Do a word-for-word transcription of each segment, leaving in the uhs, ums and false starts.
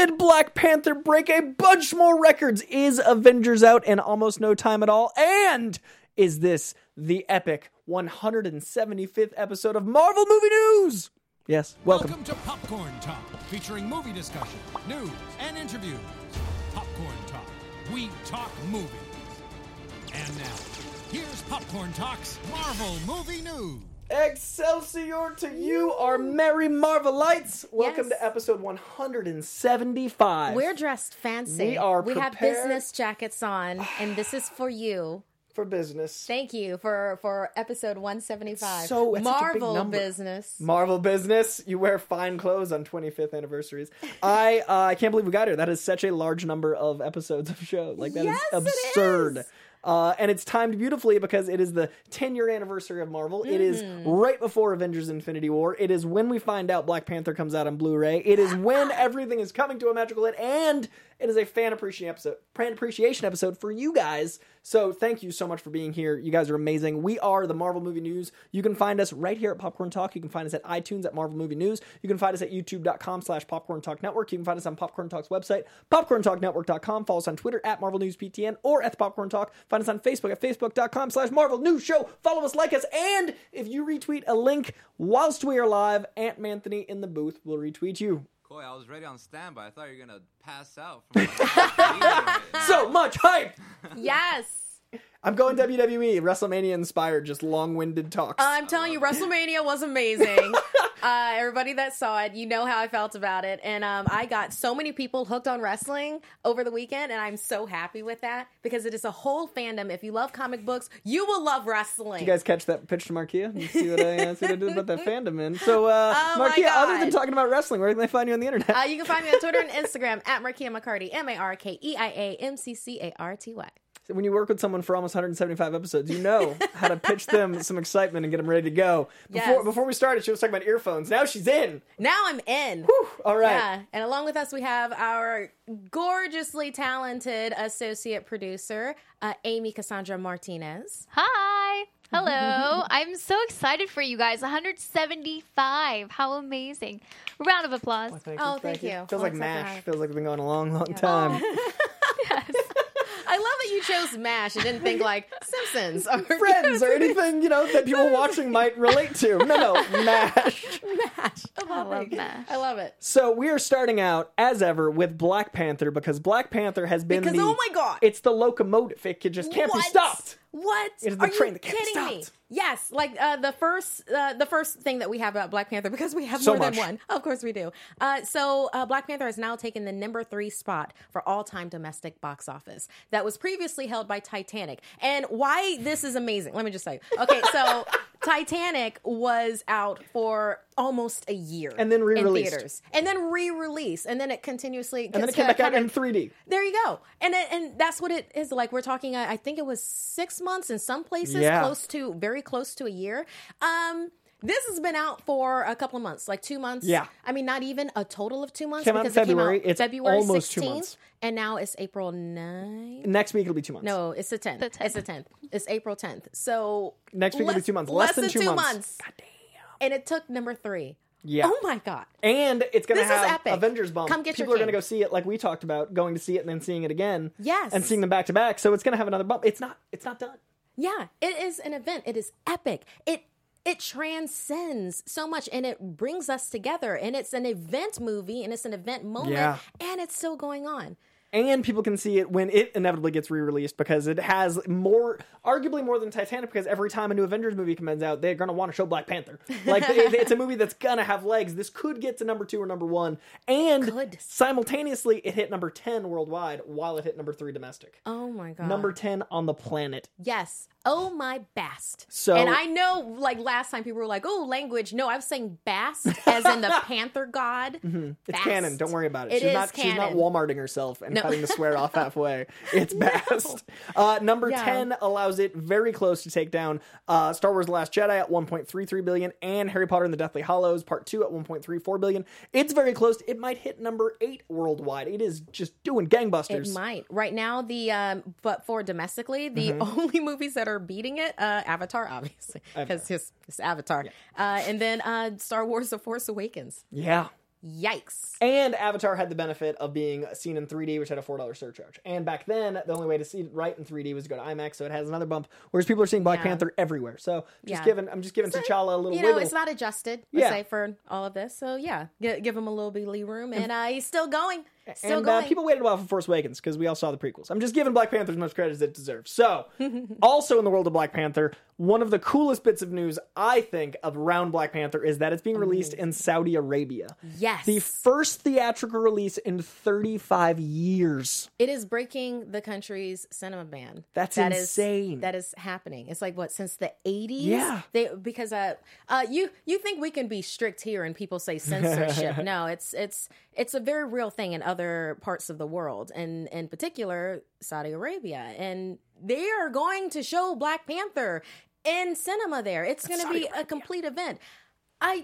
did Black Panther break a bunch more records? Is Avengers out in almost no time at all? And is this the epic one hundred seventy-fifth episode of Marvel Movie News? Yes, welcome. Welcome to Popcorn Talk, featuring movie discussion, news, and interviews. Popcorn Talk, we talk movies. And now, here's Popcorn Talk's Marvel Movie News. Excelsior to you, our merry Marvelites. Welcome Yes. to episode one hundred seventy-five. We're dressed fancy. We are We have prepared. business jackets on, and this is for you. For business. Thank you for, for episode one seventy-five. So, it's such a big Marvel number. business. Marvel business. You wear fine clothes on twenty-fifth anniversaries. I uh, I can't believe we got here. That is such a large number of episodes of show. Like, that Yes, is it absurd. is. Uh, and it's timed beautifully because it is the ten-year anniversary of Marvel. It is right before Avengers Infinity War. It is when we find out Black Panther comes out on Blu-ray. It is when everything is coming to a magical end, and it is a fan appreciation episode, fan appreciation episode for you guys. So thank you so much for being here. You guys are amazing. We are the Marvel Movie News. You can find us right here at Popcorn Talk. You can find us at iTunes at Marvel Movie News. You can find us at youtube.com slash Popcorn Talk Network. You can find us on Popcorn Talk's website, popcorn talk network dot com. Follow us on Twitter at Marvel News P T N or at the Popcorn Talk. Find us on Facebook at facebook.com slash Marvel News Show. Follow us, like us, and if you retweet a link whilst we are live, Aunt Manthony in the booth will retweet you. Boy, I was ready on standby. I thought you were gonna pass out from like, So much hype! Yes. I'm going W W E, WrestleMania inspired, just long-winded talks. I'm telling you, WrestleMania was amazing. uh, everybody that saw it, you know how I felt about it. And um, I got so many people hooked on wrestling over the weekend, and I'm so happy with that because it is a whole fandom. If you love comic books, you will love wrestling. Did you guys catch that pitch to Markia? You see what I, uh, see what I did about that fandom, man. So, uh, Oh my Markia, other than God. talking about wrestling, where can they find you on the internet? Uh, you can find me on Twitter and Instagram at Markia McCarty, M A R K E I A M C C A R T Y. When you work with someone for almost one hundred seventy-five episodes, you know how to pitch them some excitement and get them ready to go. Before Yes. before we started, she was talking about earphones. Now she's in. Now I'm in. Whew, all right. Yeah, and along with us, we have our gorgeously talented associate producer, uh, Amy Cassandra Martinez. Hi. Hello. I'm so excited for you guys. one hundred seventy-five. How amazing. Round of applause. Thank Oh, thank you. Feels Well, like I'm so MASH. glad. Feels like we've been going a long, long time. Yes. I love that you chose MASH and didn't think like Simpsons or Friends or anything, you know, that people watching might relate to. No, no, MASH. MASH. I love, love it. MASH. I love it. So we are starting out, as ever, with Black Panther because Black Panther has been Because, the... oh my God. It's the locomotive. It can- just can't be What? stopped. What? It is the Are train you that can't be kidding me? stopped. Yes, like uh, the first, uh, the first thing that we have about Black Panther because we have So more much. than one. Of course we do. Uh, so uh, Black Panther has now taken the number three spot for all-time domestic box office. That was previously held by Titanic. And why this is amazing? Let me just say. Okay, so Titanic was out for almost a year, And then re-released. in theaters, and then re-released, and then it continuously And then it came back out in three D. there you go. And it- and that's what it is like. We're talking, I I think it was six months in some places, Yeah. close to, very close to a year. Um, this has been out for a couple of months, like two months. Yeah. I mean, not even a total of two months. Came out in because it February. Came out It's February almost two sixteenth, months. and now it's April ninth. Next week it'll be two months. No, it's the tenth. The tenth. It's the tenth. It's April tenth. So Next week it'll be less- two months. Less than two months. God damn. And it took number three. Yeah. Oh my God. And it's going to This is have epic. Avengers bump. Come get your People are going to king. go see it like we talked about, going to see it and then seeing it again. Yes. And seeing them back to back. So it's going to have another bump. It's not it's not done. Yeah, it is an event. It is epic. It it transcends so much and it brings us together. And it's an event movie and it's an event moment. Yeah. And it's still going on. And people can see it when it inevitably gets re-released because it has more, arguably more than Titanic, because every time a new Avengers movie comes out, they're going to want to show Black Panther. Like, it- it's a movie that's going to have legs. This could get to number two or number one. And Could. simultaneously, it hit number ten worldwide while it hit number three domestic. Oh my God. Number ten on the planet. Yes. Oh my bast. So- and I know, like last time people were like, oh, language. No, I was saying bast as in the Panther god. It's Bast. canon. Don't worry about it. It she's is not she's not canon. Walmarting herself and No. cutting the swear off halfway. It's best. Uh, number Yeah. ten allows it very close to take down uh, Star Wars The Last Jedi at one point three three billion and Harry Potter and the Deathly Hallows Part two at one point three four billion. It's very close. It might hit number eight worldwide. It is just doing gangbusters. It might. Right now, the, um, but for domestically, the Mm-hmm. only movies that are beating it, uh, Avatar, obviously, because his, his Avatar. Uh, and then uh, Star Wars The Force Awakens. Yeah. Yikes. And Avatar had the benefit of being seen in three D, which had a four dollars surcharge. And back then, the only way to see it right in three D was to go to IMAX, so it has another bump. Whereas people are seeing Black Yeah. Panther everywhere. So just Yeah. giving, I'm just giving T'Challa a little You know, wiggle. it's not adjusted, let's Yeah. say, for all of this. So, yeah, G- give him a little bit of room. And uh, he's still going. Still and uh, going. people waited a while for Force Awakens because we all saw the prequels. I'm just giving Black Panther as much credit as it deserves. So, also in the world of Black Panther, one of the coolest bits of news, I think, of around Black Panther is that it's being released in Saudi Arabia. Yes. The first theatrical release in thirty-five years. It is breaking the country's cinema ban. That's That is- insane. that is happening. It's like what, since the eighties? Yeah. They because uh, uh you you think we can be strict here and people say censorship. No, it's it's it's a very real thing in other parts of the world, and in particular Saudi Arabia. And they are going to show Black Panther in cinema there. It's going to Saudi be a complete event. I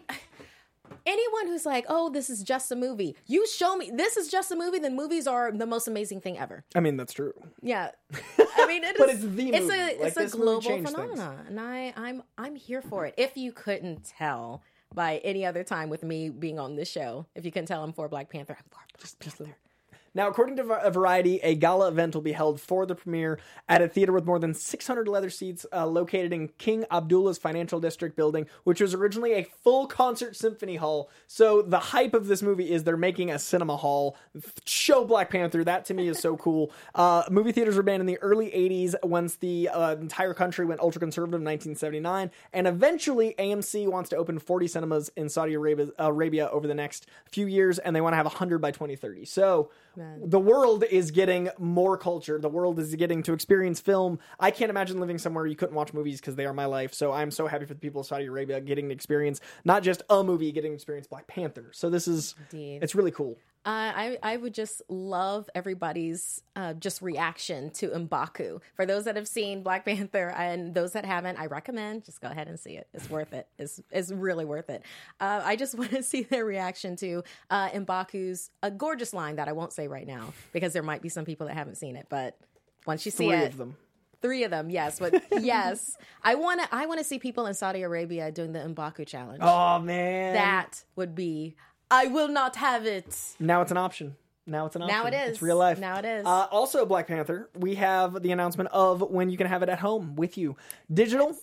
Anyone who's like, "Oh, this is just a movie," you show me this is just a movie, then movies are the most amazing thing ever. I mean, that's true. Yeah, I mean, it is. But it's the It's movie. a Like, it's a this movie global changed phenomenon, and I I'm I'm here for it. If you couldn't tell by any other time with me being on this show, if you couldn't tell, I'm for Black Panther. I'm for Black Panther. Now, according to Va- Variety, a gala event will be held for the premiere at a theater with more than six hundred leather seats uh, located in King Abdullah's Financial District building, which was originally a full concert symphony hall. So the hype of this movie is they're making a cinema hall. Show Black Panther. That to me is so cool. Uh, movie theaters were banned in the early eighties once the uh, entire country went ultra-conservative in nineteen seventy-nine. And eventually A M C wants to open forty cinemas in Saudi Arabia, Arabia over the next few years, and they want to have one hundred by twenty thirty. So the world is getting more culture. The world is getting to experience film. I can't imagine living somewhere you couldn't watch movies because they are my life. So I'm so happy for the people of Saudi Arabia getting to experience not just a movie, getting to experience Black Panther. So this is, Indeed. it's really cool. Uh, I I would just love everybody's uh, just reaction to M'Baku. For those that have seen Black Panther and those that haven't, I recommend just go ahead and see it. It's worth it. It's it's really worth it. Uh, I just want to see their reaction to uh, M'Baku's a gorgeous line that I won't say right now because there might be some people that haven't seen it. But once you see Three it, of them. Three of them, yes, but yes, I want to. I want to see people in Saudi Arabia doing the M'Baku challenge. Oh, man. That would be. I will not have it. Now it's an option. Now it's an option. Now it is. It's real life. Now it is. Uh, also, Black Panther, we have the announcement of when you can have it at home with you. Digital,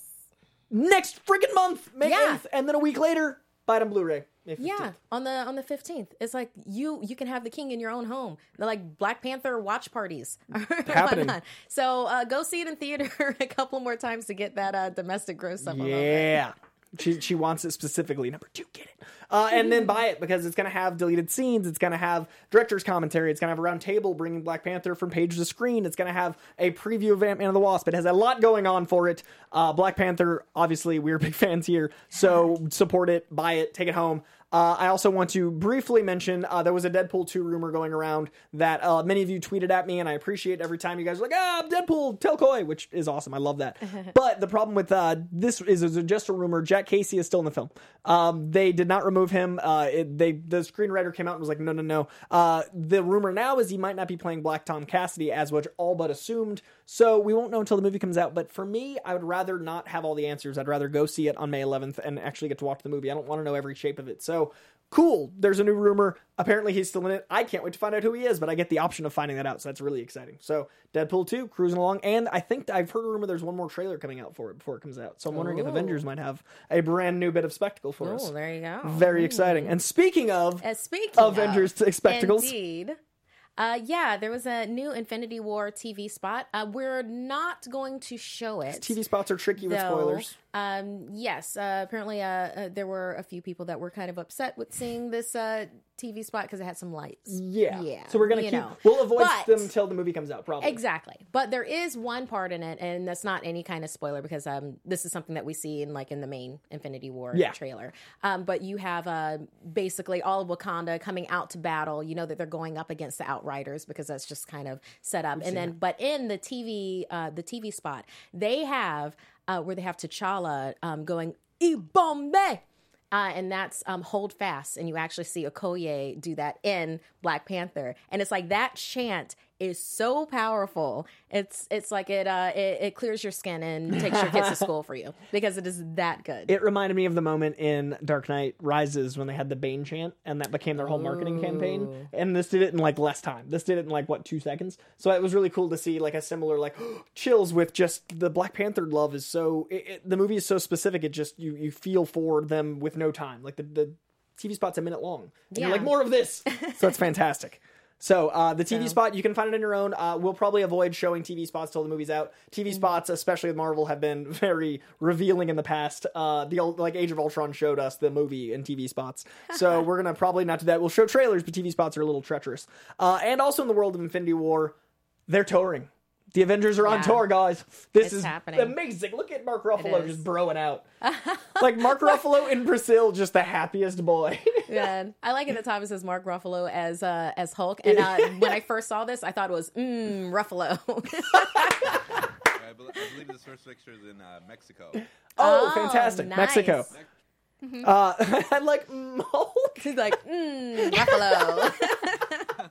next freaking month, May Yeah. eighth. And then a week later, buy it on Blu-ray. May fifteenth. Yeah, on the on the fifteenth. It's like you you can have the king in your own home. They're like Black Panther watch parties. Happening. Why not? So uh, go see it in theater a couple more times to get that uh, domestic gross up. a little bit. Yeah. She she wants it specifically. Number two, get it. Uh, and then buy it because it's going to have deleted scenes. It's going to have director's commentary. It's going to have a round table bringing Black Panther from page to screen. It's going to have a preview of Ant-Man and the Wasp. It has a lot going on for it. Uh, Black Panther, obviously, we're big fans here. So support it, buy it, take it home. Uh, I also want to briefly mention uh, there was a Deadpool two rumor going around that uh, many of you tweeted at me, and I appreciate every time you guys are like, ah, Deadpool, tell Coy, which is awesome. I love that. But the problem with uh, this is, is just a rumor. Jack Casey is still in the film. Um, they did not remove him. Uh, it, they the screenwriter came out and was like, no, no, no. Uh, the rumor now is he might not be playing Black Tom Cassidy, as was all but assumed. So we won't know until the movie comes out. But for me, I would rather not have all the answers. I'd rather go see it on May eleventh and actually get to watch the movie. I don't want to know every shape of it. So cool. There's a new rumor. Apparently he's still in it. I can't wait to find out who he is, but I get the option of finding that out. So that's really exciting. So Deadpool two, cruising along. And I think I've heard a rumor there's one more trailer coming out for it before it comes out. So I'm wondering if Ooh. Avengers might have a brand new bit of spectacle for us. Oh, there you go. Very exciting. And speaking of Uh, speaking Avengers of, spectacles. indeed. Uh, yeah, there was a new Infinity War T V spot. Uh, we're not going to show it. T V spots are tricky with though. spoilers. Um, yes, uh, apparently uh, uh, there were a few people that were kind of upset with seeing this uh, T V spot because it had some lights. Yeah. Yeah. So we're going to you keep, know. we'll avoid But- them until the movie comes out, probably. Exactly. But there is one part in it, and that's not any kind of spoiler because um, this is something that we see in like in the main Infinity War Yeah. trailer. Um, but you have uh, basically all of Wakanda coming out to battle. You know that they're going up against the Outriders because that's just kind of set up. And then, but in the T V, uh, the T V spot, they have uh, where they have T'Challa um, going Ibombe. Uh, and that's um, Hold Fast. And you actually see Okoye do that in Black Panther. And it's like that chant is so powerful. It's it's like it uh it, it clears your skin and takes your kids to school for you because it is that good. It reminded me of the moment in Dark Knight Rises when they had the Bane chant, and that became their whole marketing campaign. And this did it in like less time. This did it in like what two seconds. So it was really cool to see like a similar like chills with just the Black Panther love is so. It, it, the movie is so specific. It just you you feel for them with no time. Like the the T V spot's a minute long. And Yeah. you're like more of this. So it's fantastic. So uh, the T V So- spot, you can find it on your own. Uh, we'll probably avoid showing T V spots till the movie's out. T V spots, especially with Marvel, have been very revealing in the past. Uh, the old, like Age of Ultron showed us the movie in T V spots. So we're going to probably not do that. We'll show trailers, but T V spots are a little treacherous. Uh, and also in the world of Infinity War, they're touring. The Avengers are on Yeah. tour, guys. This It's is happening. amazing. Look at Mark Ruffalo is. just broing out. Like Mark Ruffalo in Brazil, just the happiest boy. Yeah, I like it that Thomas says Mark Ruffalo as uh, as Hulk, and uh, when I first saw this, I thought it was mmm Ruffalo. I, bel I believe this first picture is in uh, Mexico. Oh, Oh, fantastic. nice. Mexico. Uh, I like mm, Hulk. He's like mmm Ruffalo.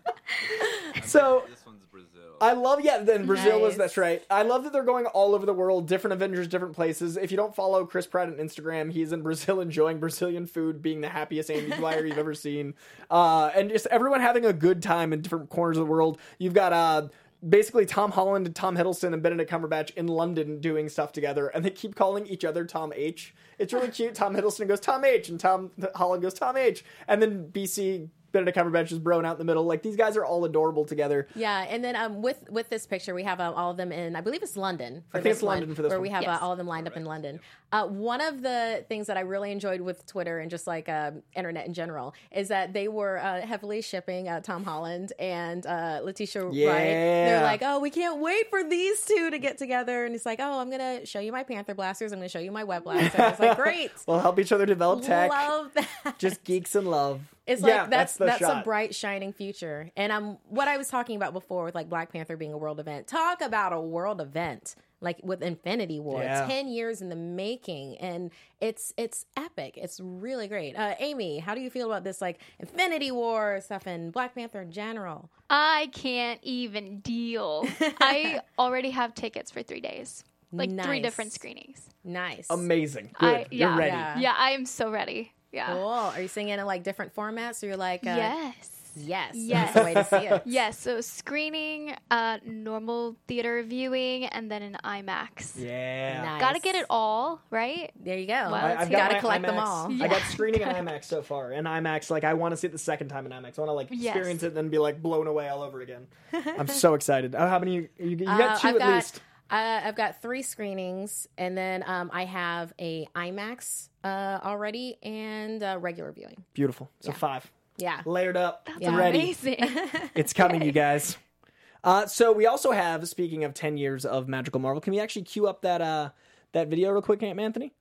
So This one's Brazil. I love, yeah, then Brazil was, Nice. that's right. I love that they're going all over the world, different Avengers, different places. If you don't follow Chris Pratt on Instagram, he's in Brazil enjoying Brazilian food, being the happiest Andy Dwyer you've ever seen. Uh, and just everyone having a good time in different corners of the world. You've got, uh, basically Tom Holland and Tom Hiddleston and Benedict Cumberbatch in London doing stuff together, and they keep calling each other Tom H. It's really cute. Tom Hiddleston goes Tom H, and Tom Holland goes Tom H, and then B C Benedict Cumberbatch is brown out in the middle. Like, these guys are all adorable together. Yeah, and then um, with with this picture, we have uh, all of them in, I believe it's London. For I think this it's London one, for this where one. we have Yes. uh, all of them lined up in London. Uh, one of the things that I really enjoyed with Twitter and just like uh, internet in general is that they were uh, heavily shipping uh, Tom Holland and uh, Letitia Yeah. Wright. They're like, oh, we can't wait for these two to get together. And it's like, oh, I'm gonna show you my Panther blasters. I'm gonna show you my web blaster. It's like, great. We'll help each other develop tech. Love that. Just geeks in love. It's Yeah, like that's the that's, shot. a bright shining future. And um what I was talking about before with like Black Panther being a world event. Talk about a world event. Like with Infinity War, Yeah. ten years in the making, and it's it's epic. It's really great. Uh, Amy, how do you feel about this like Infinity War stuff and Black Panther in general? I can't even deal. I already have tickets for three days, like three Nice. different screenings. Nice, Amazing. Good. I, You're yeah, ready. Yeah. Yeah, I am so ready. Yeah. cool. Are you seeing it in like different formats? Or you're like, uh, Yes. yes, Yes. that's the way to see it. Yes. So screening, uh, normal theater viewing, and then an IMAX. Yeah. Nice. Gotta get it all right. There you go. Well, I, I've you got gotta my collect IMAX. them all. I got screening in IMAX so far, and IMAX, like, I want to see it the second time in IMAX. I want to like Yes. experience it and then be like blown away all over again. I'm so excited. Oh, how many? You, you, you got Uh, two I've at got, least. Uh, I've got three screenings, and then um, I have a IMAX uh, already and uh, regular viewing. Beautiful. So yeah. five. Yeah. Layered up. That's Yeah. Ready. amazing. It's coming, you guys. Uh, so we also have, speaking of ten years of Magical Marvel, can we actually cue up that uh, that video real quick, Aunt Anthony?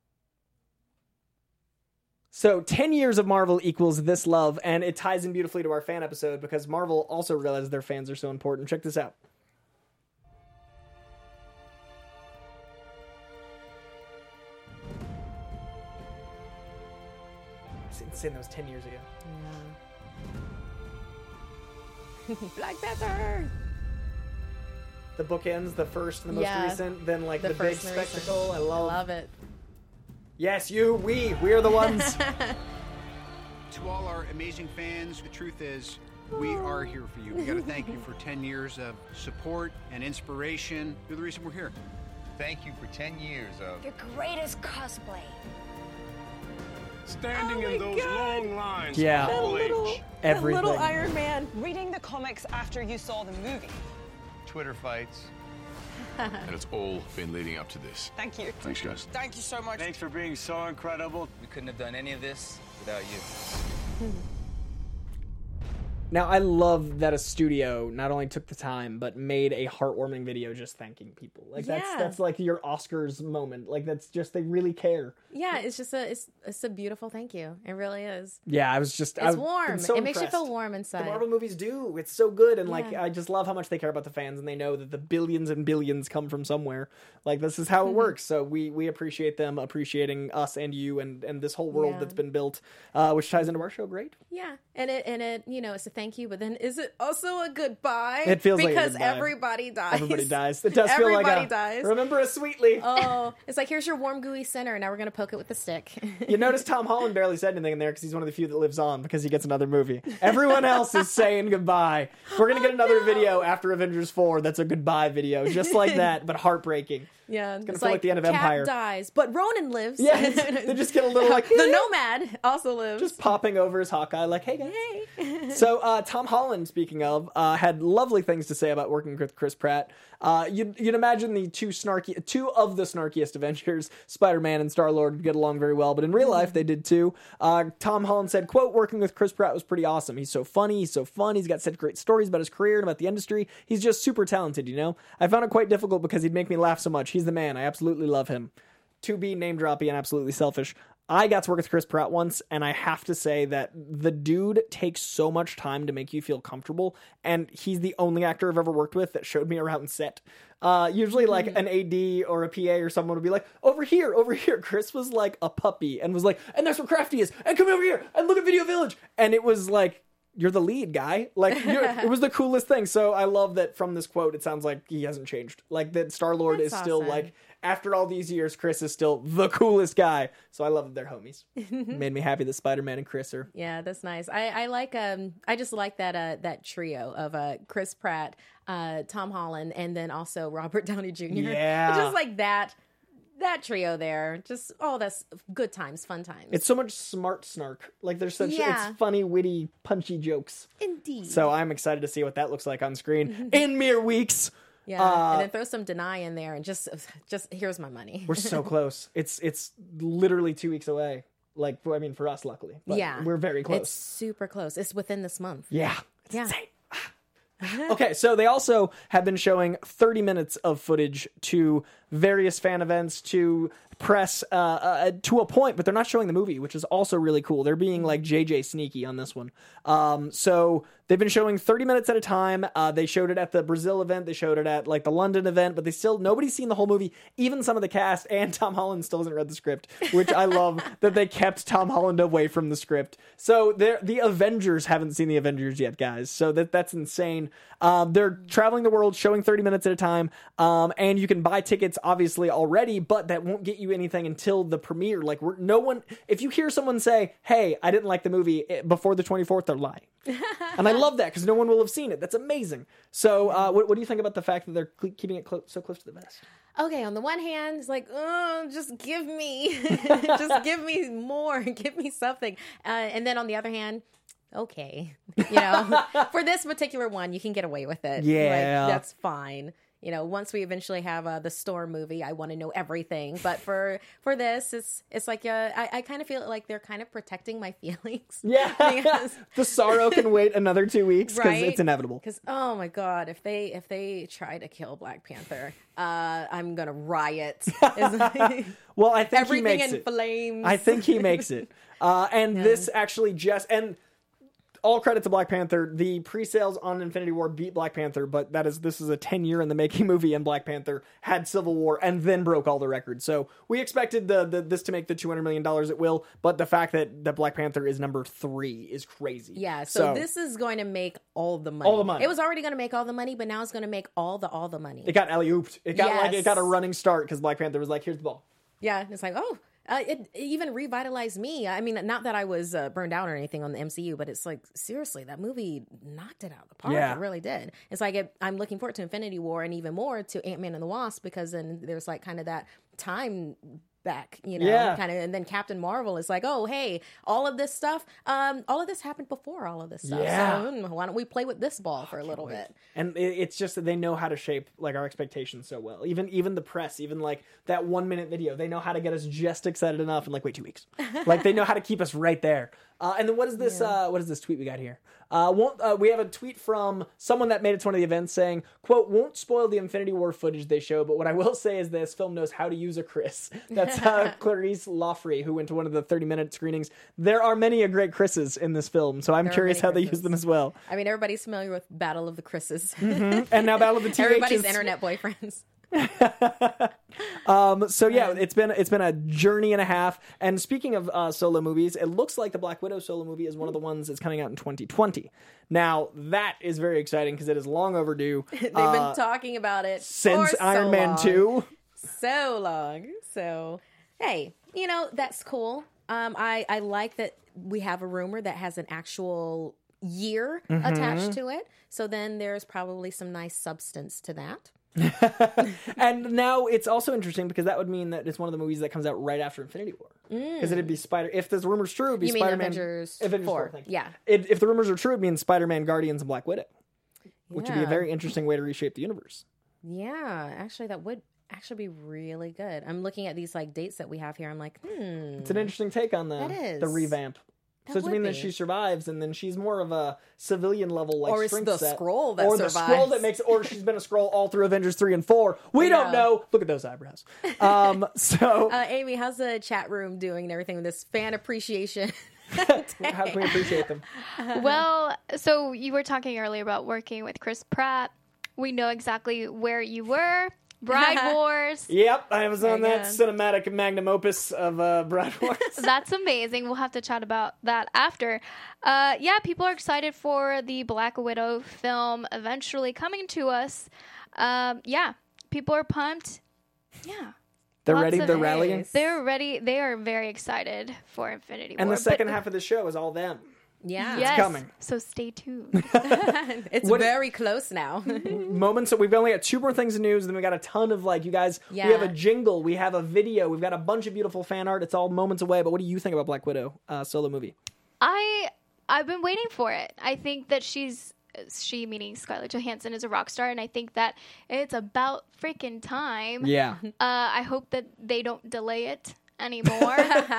So ten years of Marvel equals this love, and it ties in beautifully to our fan episode because Marvel also realizes their fans are so important. Check this out. It's insane. That was ten years ago. Black Panther. The bookends, the first, the most Yeah. recent, then like the, The big first and the recent. spectacle. I I love. love it. Yes, you, we, we are the ones. To all our amazing fans, the truth is, we are here for you. We got to thank you for ten years of support and inspiration. You're the reason we're here. Thank you for ten years of The greatest cosplay. Standing Oh in my those God. long lines Yeah. of all little, age. Everything. little Iron Man. Reading the comics after you saw the movie. Twitter fights. And it's all been leading up to this. Thank you. Thanks, guys. Thank you so much. Thanks for being so incredible. We couldn't have done any of this without you. Now, I love that a studio not only took the time, but made a heartwarming video just thanking people. Like, that's Yeah. that's like your Oscars moment. Like, that's just, they really care. Yeah, it's just a it's it's a beautiful thank you. It really is. Yeah, I was just... It's I've warm. been so It makes you impressed. feel warm inside. The Marvel movies do. It's so good. And, like, Yeah. I just love how much they care about the fans, and they know that the billions and billions come from somewhere. Like, this is how Mm-hmm. it works. So we we appreciate them appreciating us and you and, and this whole world Yeah. that's been built, uh, which ties into our show great. Yeah, and it and it you know it's a thank you, but then is it also a goodbye? It feels like a because goodbye. everybody dies. Everybody dies. It does feel like Everybody a, dies. remember us sweetly. Oh, it's like, here's your warm, gooey center, and now we're going to poke it with a stick. You notice Tom Holland barely said anything in there because he's one of the few that lives on because he gets another movie. Everyone else is saying goodbye. We're going to get Oh, another no. video after Avengers four that's a goodbye video, just like that, but heartbreaking. Yeah, It's going to it's feel like, the end of Cap Empire. dies, but Ronan lives. Yes, they just get a little like, the Nomad also lives. just popping over his Hawkeye like, hey guys. Hey. So uh, Tom Holland, speaking of, uh, had lovely things to say about working with Chris Pratt. Uh, you'd, you'd imagine the two snarky, two of the snarkiest Avengers, Spider-Man and Star-Lord, get along very well, but in real life they did too. Uh, Tom Holland said, quote, working with Chris Pratt was pretty awesome. He's so funny, he's so fun, he's got such great stories about his career and about the industry. He's just super talented, you know? I found it quite difficult because he'd make me laugh so much. He's the man. I absolutely love him. To be name-droppy and absolutely selfish, I got to work with Chris Pratt once, and I have to say that the dude takes so much time to make you feel comfortable, and he's the only actor I've ever worked with that showed me around set. Uh, usually, like, an A D or a P A or someone would be like, over here, over here. Chris was like a puppy and was like, and that's where Crafty is, and come over here, and look at Video Village. And it was like, you're the lead guy. Like, you're, it was the coolest thing. So I love that from this quote, it sounds like he hasn't changed. Like, that Star-Lord is That's still, awesome. like, after all these years, Chris is still the coolest guy. So I love that they're homies. Made me happy that Spider-Man and Chris are. Yeah, that's nice. I, I like um I just like that uh that trio of uh Chris Pratt, uh Tom Holland, and then also Robert Downey Junior Yeah. Just like that that trio there. Just oh that's good times, fun times. It's so much smart snark. Like, there's such, Yeah. it's funny, witty, punchy jokes. Indeed. So I'm excited to see what that looks like on screen in mere weeks. Yeah. Uh, and then throw some deny in there and just just here's my money. We're so close. It's it's literally two weeks away. Like, I mean, for us, luckily. But yeah. we're very close. It's super close. It's within this month. Yeah. It's Yeah. insane. Okay, so they also have been showing thirty minutes of footage to various fan events, to press, uh, uh, to a point, but they're not showing the movie, which is also really cool. They're being like J J sneaky on this one. Um, so they've been showing thirty minutes at a time. Uh, they showed it at the Brazil event. They showed it at like the London event, but they still, nobody's seen the whole movie. Even some of the cast, and Tom Holland still hasn't read the script, which I love that they kept Tom Holland away from the script. So they're, the Avengers haven't seen the Avengers yet, guys. So that that's insane. Um, they're traveling the world, showing thirty minutes at a time. Um, and you can buy tickets obviously already, but that won't get you anything until the premiere. Like, we're, no one, if you hear someone say, hey, I didn't like the movie before the twenty-fourth, they're lying. And I love that because no one will have seen it. That's amazing. So uh, what, what do you think about the fact that they're cl- keeping it clo- so close to the vest? Okay, on the one hand, it's like, oh, just give me, just give me more, give me something. Uh, and then on the other hand, okay, you know, for this particular one, you can get away with it. Yeah. Like, that's fine. You know, once we eventually have uh, the Storm movie, I want to know everything. But for for this, it's it's like uh, I, I kind of feel like they're kind of protecting my feelings. Yeah, Because- the sorrow can wait another two weeks because Right? it's inevitable. Because oh my god, if they if they try to kill Black Panther, uh, I'm gonna riot. It's- Well, I think he Everything makes in it. flames. I think he makes it. Uh, and this actually just and all credit to Black Panther. The pre-sales on Infinity War beat Black Panther, but that is this is a ten year in the making movie, and Black Panther had Civil War and then broke all the records. So we expected the, the this to make the two hundred million dollars. It will, but the fact that, that Black Panther is number three is crazy. Yeah, so, this is going to make all the money. All the money. It was already going to make all the money, but now it's going to make all the all the money. It got alley-ooped. It got like it Yes. got a running start because Black Panther was like, here's the ball. Yeah, it's like, oh, uh, it, it even revitalized me. I mean, not that I was uh, burned out or anything on the M C U, but it's like, seriously, that movie knocked it out of the park. Yeah. It really did. It's like, it, I'm looking forward to Infinity War and even more to Ant-Man and the Wasp, because then there's like kind of that time back, you know, Yeah. kind of, and then Captain Marvel is like, oh, hey, all of this stuff, um, all of this happened before all of this stuff. Yeah. So mm, why don't we play with this ball for a little bit? And it, it's just that they know how to shape like our expectations so well. Even even the press, even like that one minute video, they know how to get us just excited enough in like wait two weeks. Like they know how to keep us right there. Uh, and then what is this? Uh, what is this tweet we got here? Uh, won't uh, we have a tweet from someone that made it to one of the events saying, "quote Won't spoil the Infinity War footage they show, but what I will say is this film knows how to use a Chris." That's uh, Clarice Loffrey, who went to one of the thirty minute screenings. There are many a great Chris's in this film, so I'm There are curious many how they Chris's. use them as well. I mean, everybody's familiar with Battle of the Chris's. And now Battle of the T Hs. Everybody's internet boyfriends. um, so yeah, it's been it's been a journey and a half. And speaking of uh, solo movies, it looks like the Black Widow solo movie is one of the ones that's coming out in twenty twenty. Now that is very exciting because it is long overdue. They've uh, been talking about it since for so Iron Man long. two. So long. So hey, you know that's cool. Um, I I like that we have a rumor that has an actual year Mhm. attached to it. So then there's probably some nice substance to that. And now it's also interesting because that would mean that it's one of the movies that comes out right after Infinity War. Because Mm. it'd be Spider. If this rumor's true, it'd be You mean Spider-Man. Avengers Avengers four, four, thank you. yeah. It, if the rumors are true, it means Spider-Man, Guardians, and Black Widow, which would be a Yeah. very interesting way to reshape the universe. Yeah, actually, that would actually be really good. I'm looking at these like dates that we have here. I'm like, hmm, It's an interesting take on the That is. the revamp. That So does it would mean that be. she survives, and then she's more of a civilian level, like Or it's strength the set. Skrull that or the survives. scroll that makes, or she's been a scroll all through Avengers three and four. We don't Yeah. know. Look at those eyebrows. Um, so Uh, Amy, how's the chat room doing and everything with this fan appreciation? how can we appreciate them? Well, so you were talking earlier about working with Chris Pratt. We know exactly where you were. Bride Wars. Yep, I was on Very that good. cinematic magnum opus of uh, Brad Wars. That's amazing. We'll have to chat about that after. Uh, yeah, people are excited for the Black Widow film eventually coming to us. Um, yeah, people are pumped. Yeah. They're Lots ready. of- They're rallying. They're ready. They are very excited for Infinity And War. the second but- half of the show is all them. Yeah, yes, coming. So stay tuned. it's What- very close now. Moments. So we've only got two more things in news, and then we got a ton of like you guys. Yeah. We have a jingle. We have a video. We've got a bunch of beautiful fan art. It's all moments away. But what do you think about Black Widow uh, solo movie? I I've been waiting for it. I think that she's she meaning Scarlett Johansson is a rock star, and I think that it's about freaking time. Yeah. Uh, I hope that they don't delay it anymore,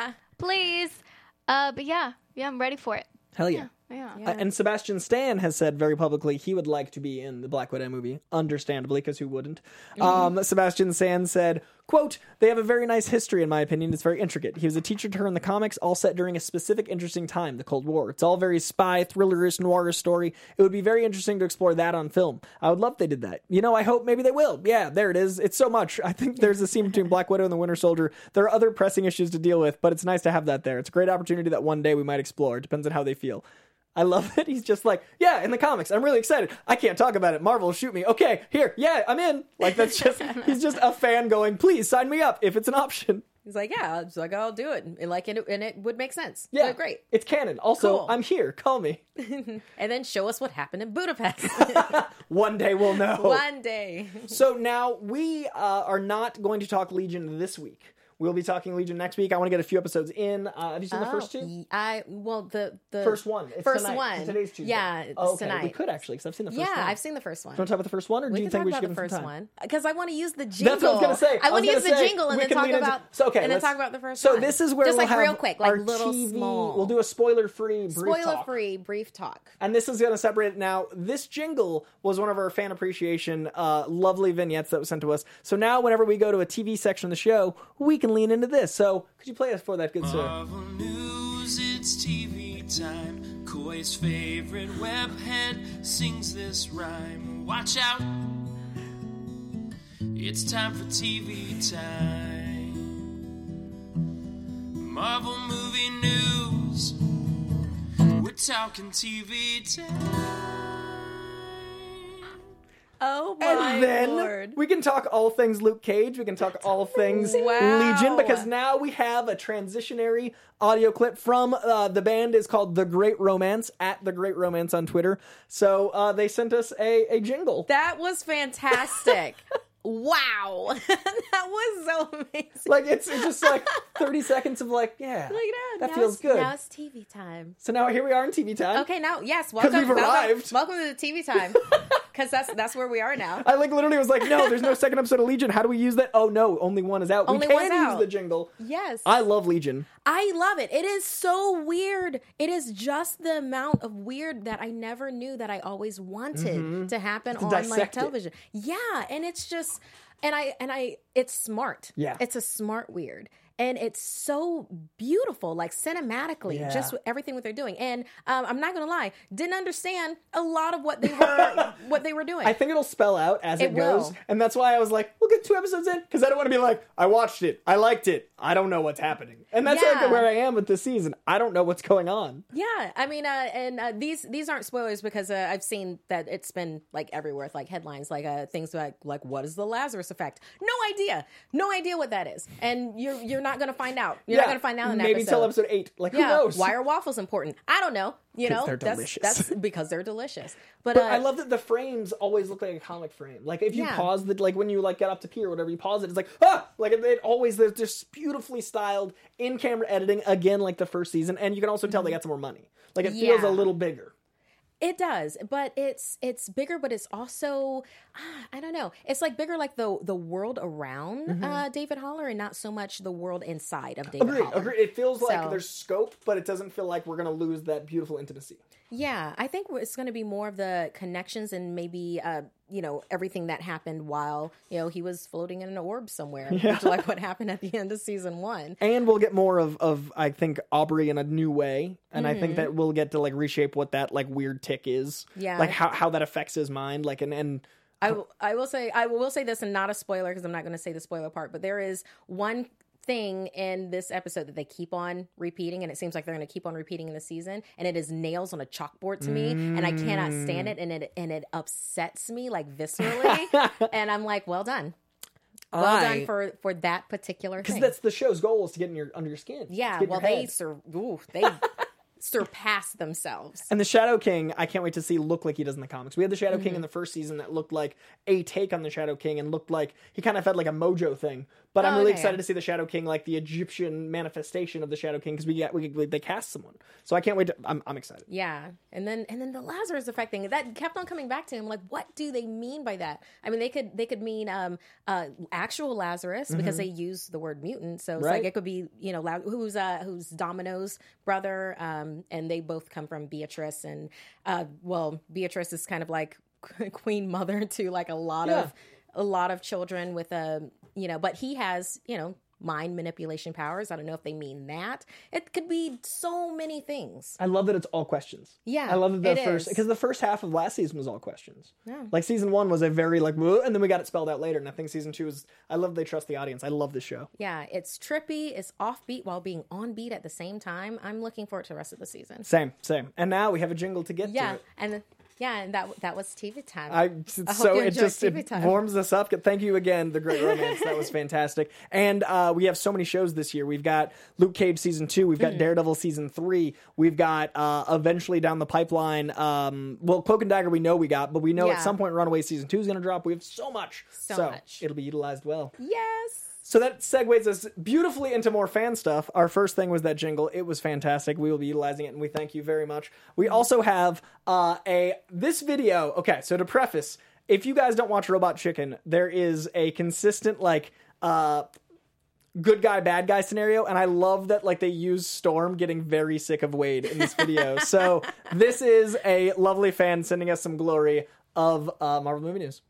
please. Uh, but yeah, yeah, I'm ready for it. Hell yeah. Yeah. Uh, and Sebastian Stan has said very publicly he would like to be in the Black Widow movie, understandably, because who wouldn't? Um, Sebastian Stan said, quote, "They have a very nice history, in my opinion. It's very intricate. He was a teacher to her in the comics, all set during a specific interesting time, the Cold War. It's all very spy, thrillerish, noirish story. It would be very interesting to explore that on film. I would love if they did that. You know, I hope maybe they will. Yeah, there it is. It's so much. I think there's a scene between Black Widow and the Winter Soldier. There are other pressing issues to deal with, but it's nice to have that there. It's a great opportunity that one day we might explore. It depends on how they feel." I love that he's just like, yeah, in the comics, I'm really excited. I can't talk about it. Marvel, shoot me. Okay, here, yeah, I'm in. Like, that's just, he's just a fan going, please sign me up if it's an option. He's like, yeah, it's like I'll do it, and like, and it, and it would make sense. Yeah, Like, great. It's canon. Also, Cool. I'm here. Call me. And then show us what happened in Budapest One day we'll know. one day. So now we uh, are not going to talk Legion this week. We'll be talking Legion next week. I want to get a few episodes in. Uh, have you seen the first two? Oh, I well the the First one. It's first tonight. one. Today's Tuesday. Yeah, it's Oh, okay. tonight. We could actually, because I've seen the first yeah, one. I've seen the first one. Do you want to talk about the first one, or we do you can think talk we should about give the them some first time? one because I want to use the jingle. That's what I was going to say. I, want to was use the gonna say, jingle and we then can talk lean into- about so, okay, and then let's- talk about the first So one. this is where just we'll like have real quick, like our little T V small. We'll do a spoiler-free brief spoiler talk. free brief talk. And this is going to separate it now. This jingle was one of our fan appreciation, uh, lovely vignettes that was sent to us. So now whenever we go to a T V section of the show, we can lean into this. So could you play us for that, good sir? Marvel News, it's T V time. Koi's favorite webhead sings this rhyme. Watch out, it's time for T V time. Marvel movie news, we're talking T V time. Oh my And then lord! we can talk all things Luke Cage. We can talk all things Wow. Legion, because now we have a transitionary audio clip from uh, the band is called The Great Romance, at The Great Romance on Twitter. So uh, they sent us a, a jingle. That was fantastic. Wow, that was so amazing. Like, it's, it's just like thirty seconds of like, yeah, Like that, that now feels it's- good. Now it's T V time. So now here we are in T V time. Okay, now yes, welcome. we've welcome- arrived. Welcome, to the T V time, because that's that's where we are now. I like literally was like, no, there's no second episode of Legion. How do we use that? Oh no, only one is out. Only we one's can use out. the jingle. Yes, I love Legion. I love it. It is so weird. It is just the amount of weird that I never knew that I always wanted Mhm. to happen To on like dissect it. television. Yeah, and it's just and I and I it's smart. Yeah. It's a smart weird. And it's so beautiful, like cinematically, Yeah. just everything what they're doing. And um, I'm not gonna lie, didn't understand a lot of what they were what they were doing. I think it'll spell out as it, It goes, will. and that's why I was like, we'll get two episodes in, because I don't want to be like, I watched it, I liked it, I don't know what's happening, and that's Yeah. like where I am with this season. I don't know what's going on. Yeah, I mean, uh, and uh, these these aren't spoilers because uh, I've seen that it's been like everywhere, like headlines, like uh, things like like what is the Lazarus effect? No idea, no idea what that is, and you're you're not gonna find out. You're Yeah, not gonna find out in maybe episode. till episode eight. Like, who yeah, knows? why are waffles important? I don't know. You 'Cause know, they're that's, delicious. that's because they're delicious. But, But uh, I love that the frames always look like a comic frame. Like if you Yeah. pause the, like when you like get up to pee or whatever, you pause it, it's like ah, like it, it always they're just beautifully styled in camera editing again, like the first season, and you can also tell they got some more money. Like it feels Yeah. a little bigger. It does, but it's it's bigger, but it's also ah, I don't know. It's like bigger, like the the world around Mhm. uh, David Haller, and not so much the world inside of David Agreed, Haller. agreed. It feels like So- there's scope, but it doesn't feel like we're gonna lose that beautiful intimacy. Yeah, I think it's going to be more of the connections and maybe, uh, you know, everything that happened while, you know, he was floating in an orb somewhere. Yeah. Which, like what happened at the end of season one. And we'll get more of, of I think, Aubrey in a new way. And I think Mhm. that we'll get to like reshape what that like weird tick is. Yeah. Like how, how that affects his mind. Like and, and I, w- I will say I will say this, and not a spoiler because I'm not going to say the spoiler part, but there is one thing in this episode that they keep on repeating, and it seems like they're going to keep on repeating in the season, and it is nails on a chalkboard to me, and I cannot stand it, and it and it upsets me like viscerally, and I'm like, well done. Well I- done for, for that particular because thing. that's the show's goal is to get in your under your skin. Yeah, to get in well, your they head. sur- ooh, they surpass themselves. And the Shadow King, I can't wait to see look like he does in the comics. We had the Shadow King Mhm. in the first season that looked like a take on the Shadow King and looked like he kind of had like a mojo thing. But I'm Oh, really okay, excited yeah. to see the Shadow King, like the Egyptian manifestation of the Shadow King, because we got we they cast someone. So I can't wait to. I'm I'm excited. Yeah, and then and then the Lazarus effect thing that kept on coming back to him. Like, what do they mean by that? I mean, they could they could mean um uh actual Lazarus because Mhm. they use the word mutant. So it's Right. like it could be you know La- who's uh who's Domino's brother. Um, and they both come from Beatrice, and uh well Beatrice is kind of like queen mother to like a lot Yeah. of a lot of children with a you know, but he has you know. mind manipulation powers. I don't know if they mean that. It could be so many things. I love that it's all questions. Yeah, I love that the it first is. because the first half of last season was all questions. Yeah. Like season one was a very like, "Whoa," and then we got it spelled out later. And I think season two is. I love they trust the audience. I love this show. Yeah, it's trippy, it's offbeat while being on beat at the same time. I'm looking forward to the rest of the season. Same, same. And now we have a jingle to get Yeah, to it. and yeah, and that that was T V time. I I hope so you it enjoyed just T V it time. warms us up. Thank you again, The Great Romance. That was fantastic. And uh, we have so many shows this year. We've got Luke Cage season two. We've got Mhm. Daredevil season three. We've got uh, eventually down the pipeline. Um, well, Cloak and Dagger we know we got, but we know Yeah. at some point Runaway season two is going to drop. We have so much, So much. it'll be utilized well. Yes. So that segues us beautifully into more fan stuff. Our first thing was that jingle. It was fantastic. We will be utilizing it, and we thank you very much. We also have uh, a this video. Okay, so to preface, if you guys don't watch Robot Chicken, there is a consistent like uh, good guy bad guy scenario, and I love that like they use Storm getting very sick of Wade in this video. So this is a lovely fan sending us some glory of uh, Marvel movie news.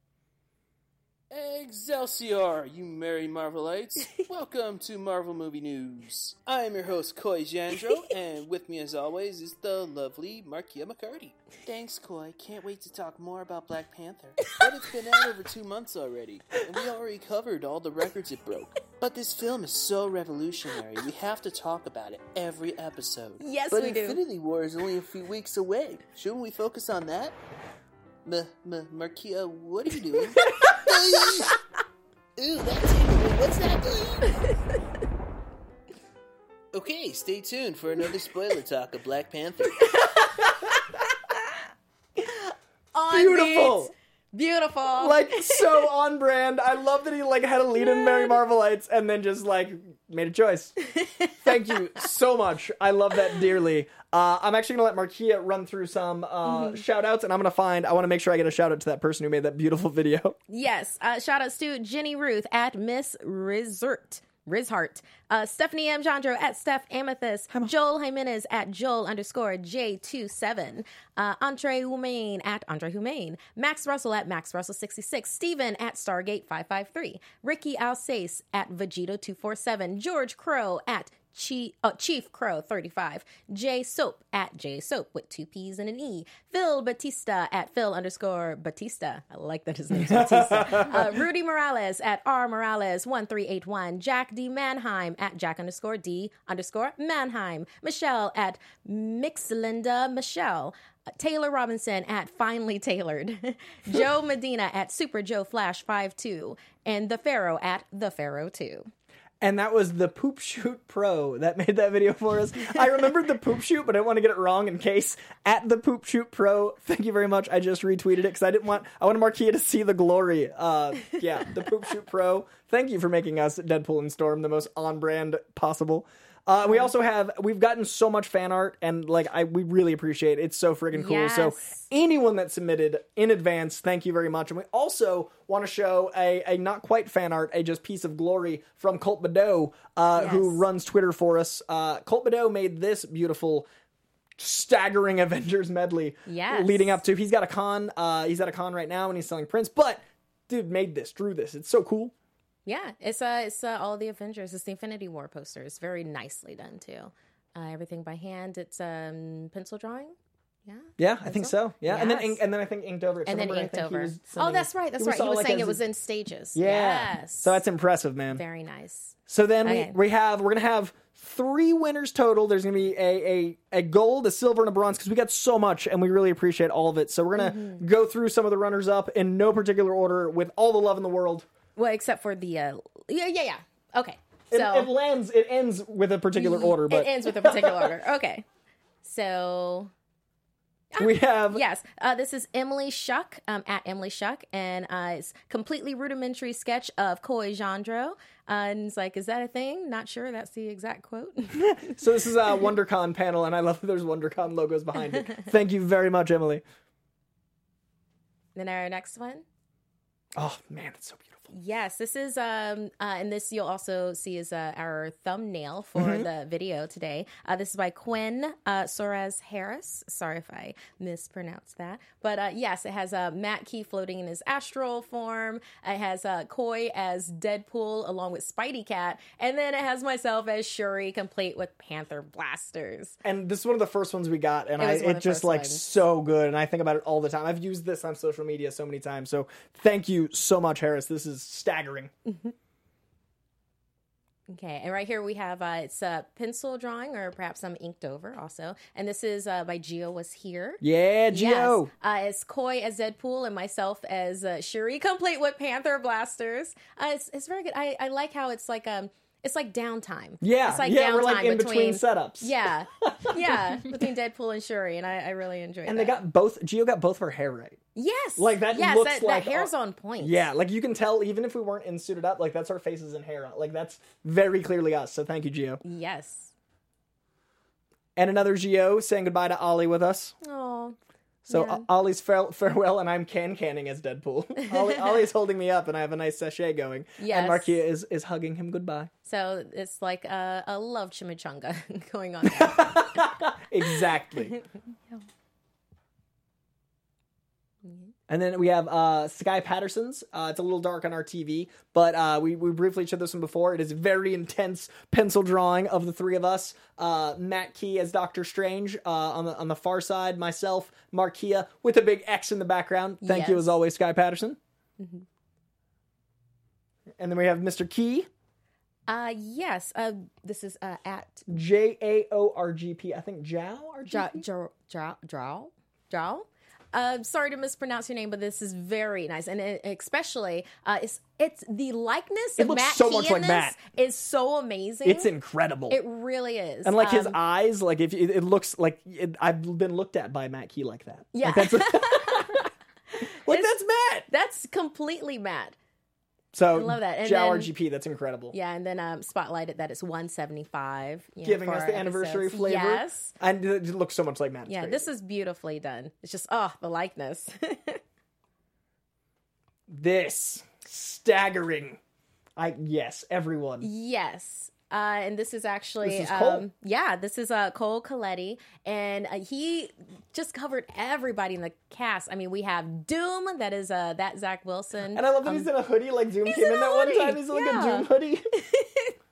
Excelsior, you merry Marvelites. Welcome to Marvel Movie News. I am your host, Coy Jandro, and with me as always is the lovely Markia McCarty. Thanks, Coy. Can't wait to talk more about Black Panther. But it's been out over two months already, and we already covered all the records it broke. But this film is so revolutionary, we have to talk about it every episode. Yes, but we do. Infinity War is only a few weeks away. Shouldn't we focus on that? M- M- Markia, what are you doing? Ooh, that's it. What's that doing? Okay, stay tuned for another spoiler talk of Black Panther. On Beautiful. beat. Beautiful. Like so on brand. I love that he like had a lead in Merry Marvelites and then just like made a choice. Thank you so much. I love that dearly. Uh, I'm actually gonna let Markia run through some uh, Mhm. shout outs, and I'm gonna find. I want to make sure I get a shout out to that person who made that beautiful video. Yes. Uh, shout outs to Jenny Ruth at Miss Rizert. Rizhart. Uh, Stephanie M. Jandro at Steph Amethyst. Joel Jimenez at Joel underscore J twenty-seven. Uh, Andre Humain at Andre Humain. Max Russell at Max Russell sixty-six. Steven at Stargate five five three. Ricky Alsace at Vegito two forty-seven. George Crow at Chief, oh, Chief Crow thirty-five, J Soap at J Soap with two P's and an E, Phil Batista at Phil underscore Batista. I like that his name's Batista. uh, Rudy Morales at R Morales one three eight one, Jack D Manheim at Jack underscore D underscore Manheim, Michelle at Mixlinda Michelle, Taylor Robinson at Finely Tailored, Joe Medina at Super Joe Flash fifty-two, and The Pharaoh at The Pharaoh two. And that was the Poop Shoot Pro that made that video for us. I remembered the Poop Shoot, but I didn't want to get it wrong in case. At the Poop Shoot Pro, thank you very much. I just retweeted it because I didn't want, I wanted Marquia to see the glory. Uh, yeah, the Poop Shoot Pro. Thank you for making us Deadpool and Storm the most on-brand possible. Uh, we also have, we've gotten so much fan art, and like I, we really appreciate it. It's so friggin' cool. Yes. So anyone that submitted in advance, thank you very much. And we also want to show a, a not quite fan art, a just piece of glory from Colt Badeau, uh, Yes. who runs Twitter for us. Uh, Colt Badeau made this beautiful, staggering Avengers medley Yes. leading up to, he's got a con, uh, he's at a con right now and he's selling prints, but dude made this, drew this. It's so cool. Yeah, it's uh, it's uh, all the Avengers. It's the Infinity War poster. It's very nicely done too. Uh, everything by hand. It's um pencil drawing. Yeah. Yeah, I think so. Yeah, and then Yes. ink, and then I think inked over it. So And then remember, I inked think he over. was Oh, sending- that's right. That's we right. saw, He was like, saying as it was a- in stages. Yeah. Yes. So that's impressive, man. Very nice. So then Okay. we, we have we're gonna have three winners total. There's gonna be a a, a gold, a silver, and a bronze because we got so much and we really appreciate all of it. So we're gonna Mm-hmm. go through some of the runners up in no particular order with all the love in the world. Well, except for the uh, yeah, yeah, yeah. Okay. It, So it lands. It ends with a particular order, but it ends with a particular order. Okay. So we have yes, uh, this is Emily Shuck um, at Emily Shuck, and uh, it's completely rudimentary sketch of Koi Jandro. Uh, and it's like, is that a thing? Not sure. That's the exact quote. So this is a WonderCon panel, and I love that there's WonderCon logos behind it. Thank you very much, Emily. Then our next one. Oh man, it's so beautiful. Yes, this is, um, uh, and this you'll also see is uh, our thumbnail for Mhm. the video today. Uh, this is by Quinn uh, Soares Harris. Sorry if I mispronounced that. But uh, yes, it has uh, Matt Key floating in his astral form. It has uh, Koi as Deadpool along with Spidey Cat. And then it has myself as Shuri, complete with Panther blasters. And this is one of the first ones we got, and It I was one of it the just first like ones. so good, and I think about it all the time. I've used this on social media so many times, so thank you so much, Harris. This is staggering. Okay, and right here we have uh, it's a pencil drawing, or perhaps some inked over also. And this is uh, by Gio Was Here. Yeah, Gio. Yes. Uh, it's Koi as Deadpool and myself as uh, Shuri, complete with Panther blasters. Uh, it's it's very good. I, I like how it's like um it's like downtime. Yeah, it's like yeah, downtime we're like in between setups. Yeah, yeah, between Deadpool and Shuri, and I, I really enjoy. And that. they got both. Gio got both of her hair right. yes, Like that Yes, looks that, like that hair's uh, on point. Yeah, like you can tell even if we weren't in suited up, like that's our faces and hair. Like that's very clearly us. So thank you, Gio. Yes. And another Gio saying goodbye to Ollie with us. Oh. So Yeah. O- Ollie's fare- farewell, and I'm can canning as Deadpool. Ollie, Ollie's holding me up, and I have a nice sachet going. Yes. And Marquia is is hugging him goodbye. So it's like a, a love chimichanga going on there. Exactly. And then we have uh, Sky Patterson's. Uh, it's a little dark on our T V, but uh, we, we briefly showed this one before. It is a very intense pencil drawing of the three of us. Uh, Matt Key as Doctor Strange uh, on the on the far side. Myself, Marquia, with a big X in the background. Thank you Yes. as always, Sky Patterson. Mhm. And then we have Mister Key, Uh, yes. Uh, this is uh, at J A O R G P. I think Jao R G P? Drow. Drow. Drow. Drow. Drow. Uh, sorry to mispronounce your name, but this is very nice, and it, especially uh, it's it's the likeness It of looks Matt so Key much in like this Matt. is so amazing. It's incredible. It really is, And like his Um, eyes, like if it, it looks like it, I've been looked at by Matt Key like that. Yeah. Like, that's, like that's Matt. That's completely Matt. So I love that. And Jao then- R G P, that's incredible. Yeah, and then um, spotlighted that it's one seventy-five, you know, Giving for us our the anniversary episodes. flavor. Yes. And it looks so much like Matt. It's Yeah, crazy. this is beautifully done. It's just oh, the likeness. This staggering. I yes, everyone. Yes. Uh, and this is actually, This is Cole. um, yeah, this is uh, Cole Coletti, and uh, he just covered everybody in the cast. I mean, we have Doom, that is uh, that Zach Wilson, And I love that Um, he's in a hoodie like Doom he's came in in a that one hoodie, time. He's in like yeah. a Doom hoodie.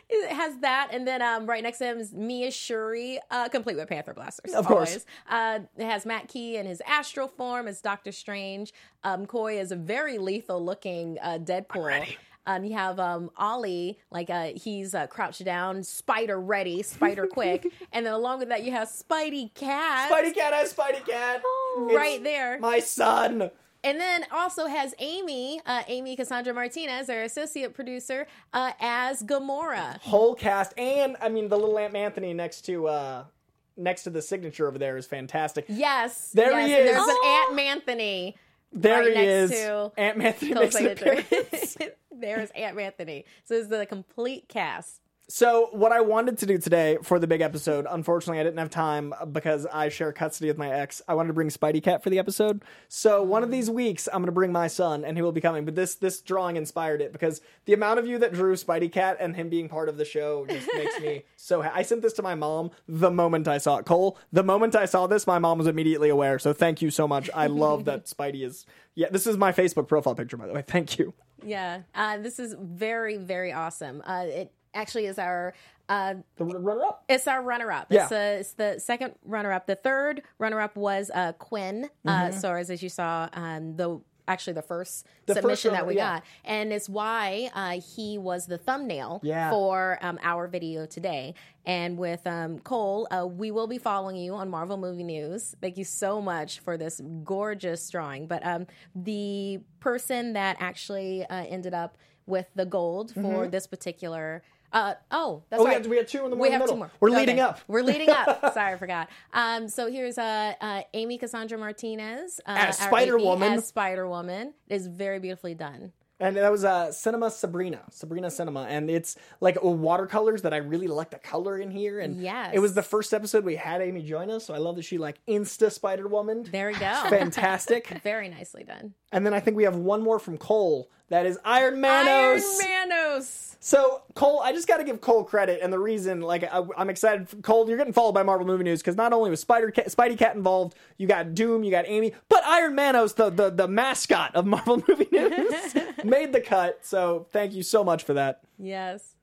it has that, and then um, right next to him is Mia Shuri, uh, complete with Panther blasters. Of course. Always. Uh, it has Matt Key in his astral form as Doctor Strange. Um, Koi is a very lethal-looking uh, Deadpool. Um, you have um, Ollie, like uh, he's uh, crouched down, spider ready, spider quick, and then along with that you have Spidey Cat. Spidey Cat has Spidey Cat. Right there. My son. And then also has Amy, uh, Amy Cassandra Martinez, our associate producer, uh, as Gamora. Whole cast, and I mean the little Aunt Anthony next to uh, next to the signature over there is fantastic. Yes, there yes, he and is. There's an Aunt Anthony. There right he next is. To Aunt Anthony Cole's makes an signature. appearance. There's Aunt Anthony. So it's the complete cast. So what I wanted to do today for the big episode, unfortunately I didn't have time because I share custody with my ex. I wanted to bring Spidey Cat for the episode. So one of these weeks I'm going to bring my son and he will be coming. But this this drawing inspired it because the amount of you that drew Spidey Cat and him being part of the show just makes me so happy. I sent this to my mom the moment I saw it. Cole, the moment I saw this, my mom was immediately aware. So thank you so much. I love that Spidey is... Yeah, this is my Facebook profile picture, by the way. Thank you. Yeah, uh, this is very, very awesome. Uh, it actually is our... Uh, the runner-up? It's our runner-up. Yeah. It's, uh, it's the second runner-up. The third runner-up was uh, Quinn uh, Mhm. Soares, as you saw, um, the actually the first The submission first runner- that we yeah. got. And it's why uh, he was the thumbnail Yeah. for um, our video today. And with um, Cole, uh, we will be following you on Marvel Movie News. Thank you so much for this gorgeous drawing. But um, the person that actually uh, ended up with the gold for Mhm. this particular... Uh, oh, that's Oh, we right. have- we have two in the We in the have middle. two more. We're leading Okay. up. We're leading up. Sorry, I forgot. Um, so here's uh, uh, Amy Cassandra Martinez uh, As our Spider-Woman. Amy, as Spider-Woman. It is very beautifully done. And that was uh, Cinema Sabrina, Sabrina Cinema, and it's like uh, watercolors that I really like the color in here. And Yes. it was the first episode we had Amy join us, so I love that she like Insta Spider Woman. There we go. Fantastic. Very nicely done. And then I think we have one more from Cole. That is Iron Manos. Iron Manos. So Cole, I just got to give Cole credit, and the reason, like, I, I'm excited. For, Cole, you're getting followed by Marvel Movie News because not only was Spider Cat, Spidey Cat involved, you got Doom, you got Amy, but Iron Manos, the the, the mascot of Marvel Movie News, made the cut. So thank you so much for that. Yes.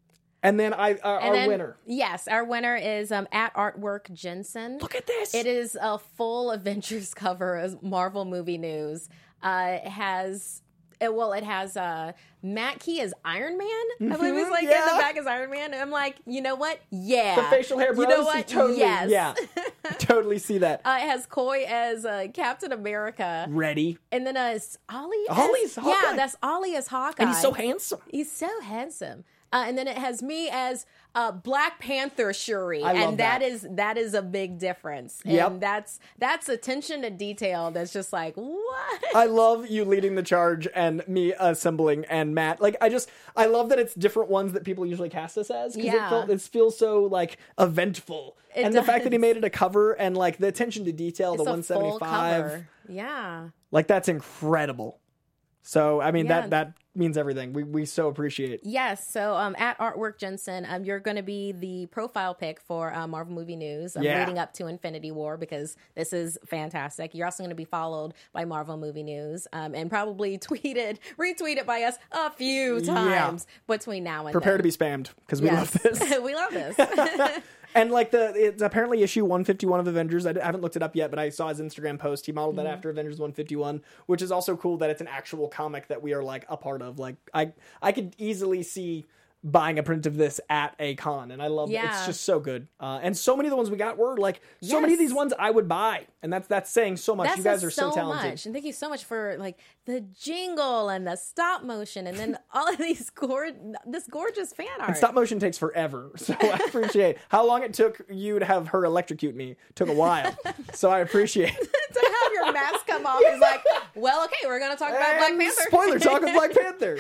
And then I our, And our then- winner. Yes, our winner is um, at Artwork Jensen. Look at this. It is a full Avengers cover as Marvel Movie News. Uh, it has... It, well, it has uh, Matt Key as Iron Man. I believe he's Mhm, like in yeah. the back as Iron Man. And I'm like, you know what? Yeah. The facial hair bros. You know what? Totally, yes. Yeah. I totally see that. Uh, it has Koi as uh, Captain America. Ready. And then uh, it's Ollie. as- Ollie's Hawkeye. Yeah, that's Ollie as Hawkeye. And he's so handsome. He's so handsome. Uh, and then it has me as uh, Black Panther Shuri, I love and that that. is that is a big difference. Yep. And that's that's attention to detail. That's just like what. I love you leading the charge and me assembling and Matt. Like, I just, I love that it's different ones that people usually cast us as. Because Yeah. it, felt, it feels so, like, eventful. It and the fact that he does. made it a cover and, like, the attention to detail, It's the a one full seventy-five. cover. Yeah. Like, that's incredible. So, I mean, Yeah. that, that means everything. We, we so appreciate. Yes. So um, at Artwork Jensen, um, you're going to be the profile pick for uh, Marvel Movie News um, Yeah. leading up to Infinity War because this is fantastic. You're also going to be followed by Marvel Movie News um, and probably tweeted, retweeted by us a few Yeah. times between now and Prepare then. to be spammed because we Yes. love this. We love this. And like the, it's apparently issue one fifty-one of Avengers. I, d- I haven't looked it up yet, but I saw his Instagram post. He modeled that Mhm. after Avengers one fifty-one, which is also cool that it's an actual comic that we are like a part of. Like I, I could easily see buying a print of this at a con, and I love it. It's Yeah. just so good. Uh, and so many of the ones we got were like so many of Yes. these ones I would buy, and that's that's saying so much. That You guys says are so, so talented. much, and thank you so much for like the jingle and the stop motion, and then all of these gor- this gorgeous fan art. And stop motion takes forever, so I appreciate how long it took you to have her electrocute me. Took a while, so I appreciate it. to have your mask come off is like, well, okay, we're gonna talk about Black And Panther. Spoiler talk of Black Panther.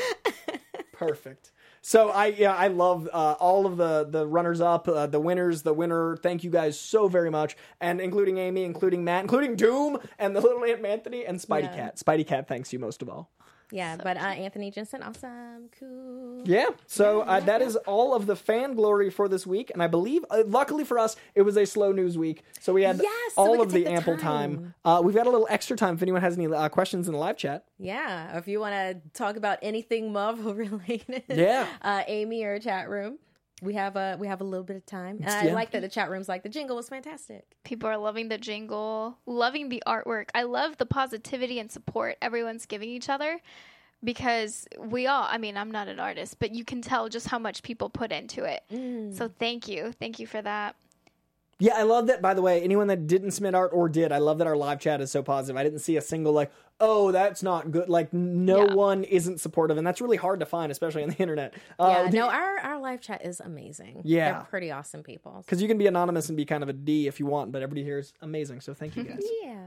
Perfect. So I yeah I love uh, all of the the runners up, uh, the winners, the winner. Thank you guys so very much, and including Amy, including Matt, including Doom, and the little Aunt Anthony, and Spidey Yeah. Cat. Spidey Cat thanks you most of all. Yeah, but uh, Anthony Jensen, awesome, cool. Yeah, so uh, that is all of the fan glory for this week, and I believe, uh, luckily for us, it was a slow news week, so we had Yes, so all we of could the take the ample time. time. Uh, we've got a little extra time if anyone has any uh, questions in the live chat. Yeah, if you want to talk about anything Marvel related, Yeah. uh, Amy or chat room. we have a we have a little bit of time. And Yeah. I like that the chat room's like the jingle was fantastic. People are loving the jingle, loving the artwork. I love the positivity and support everyone's giving each other because we all, I mean, I'm not an artist, but you can tell just how much people put into it. Mm. So thank you. Thank you for that. Yeah, I love that, by the way, anyone that didn't submit art or did, I love that our live chat is so positive. I didn't see a single, like, oh, that's not good. Like, no Yeah. one isn't supportive, and that's really hard to find, especially on the internet. Yeah, Uh, no, our, our live chat is amazing. Yeah. They're pretty awesome people. Because you can be anonymous and be kind of a D if you want, but everybody here is amazing, so thank you guys. Yeah.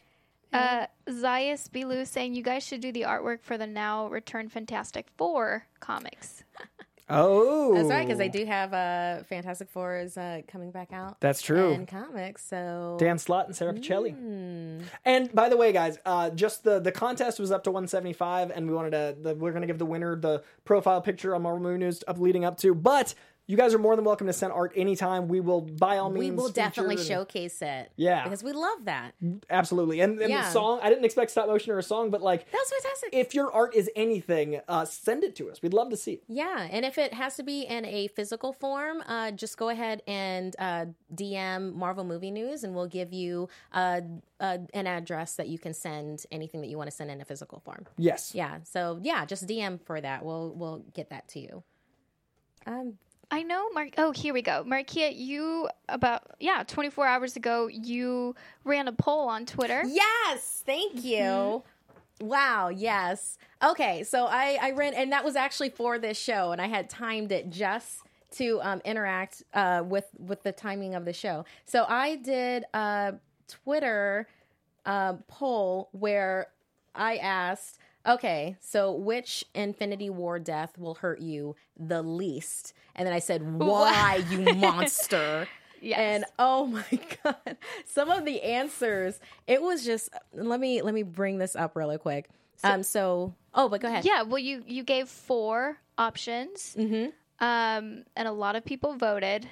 Uh, Zayas Bilu saying you guys should do the artwork for the now returned Fantastic Four comics. Oh. That's right, because they do have uh, Fantastic Four is uh, coming back out. That's true. In comics, so Dan Slott and Sarah Pichelli. Mm. And by the way, guys, uh, just the, the contest was up to one seventy-five, and we wanted to, the, we're going to give the winner the profile picture on Marvel Movie News up leading up to, but you guys are more than welcome to send art anytime. We will, by all means, we will definitely feature and- showcase it. Yeah. because we love that. Absolutely. And, and Yeah. the song, I didn't expect stop motion or a song, but like, That was fantastic. if your art is anything, uh, send it to us. We'd love to see it. Yeah, and if it has to be in a physical form, uh, just go ahead and uh, D M Marvel Movie News, and we'll give you uh, uh, an address that you can send anything that you want to send in a physical form. Yes. Yeah. So yeah, just D M for that. We'll we'll get that to you. Um. I know, Mark. Oh, here we go. Markia, you about, yeah, twenty-four hours ago, you ran a poll on Twitter. Yes, thank you. Wow, yes. Okay, so I, I ran, and that was actually for this show, and I had timed it just to um, interact uh, with, with the timing of the show. So I did a Twitter uh, poll where I asked, okay, so which Infinity War death will hurt you the least? And then I said, why, you monster? Yes. And oh my god, some of the answers, it was just, let me let me bring this up really quick. Um, so oh, but go ahead. Yeah, well, you you gave four options, Mm-hmm. um, and a lot of people voted.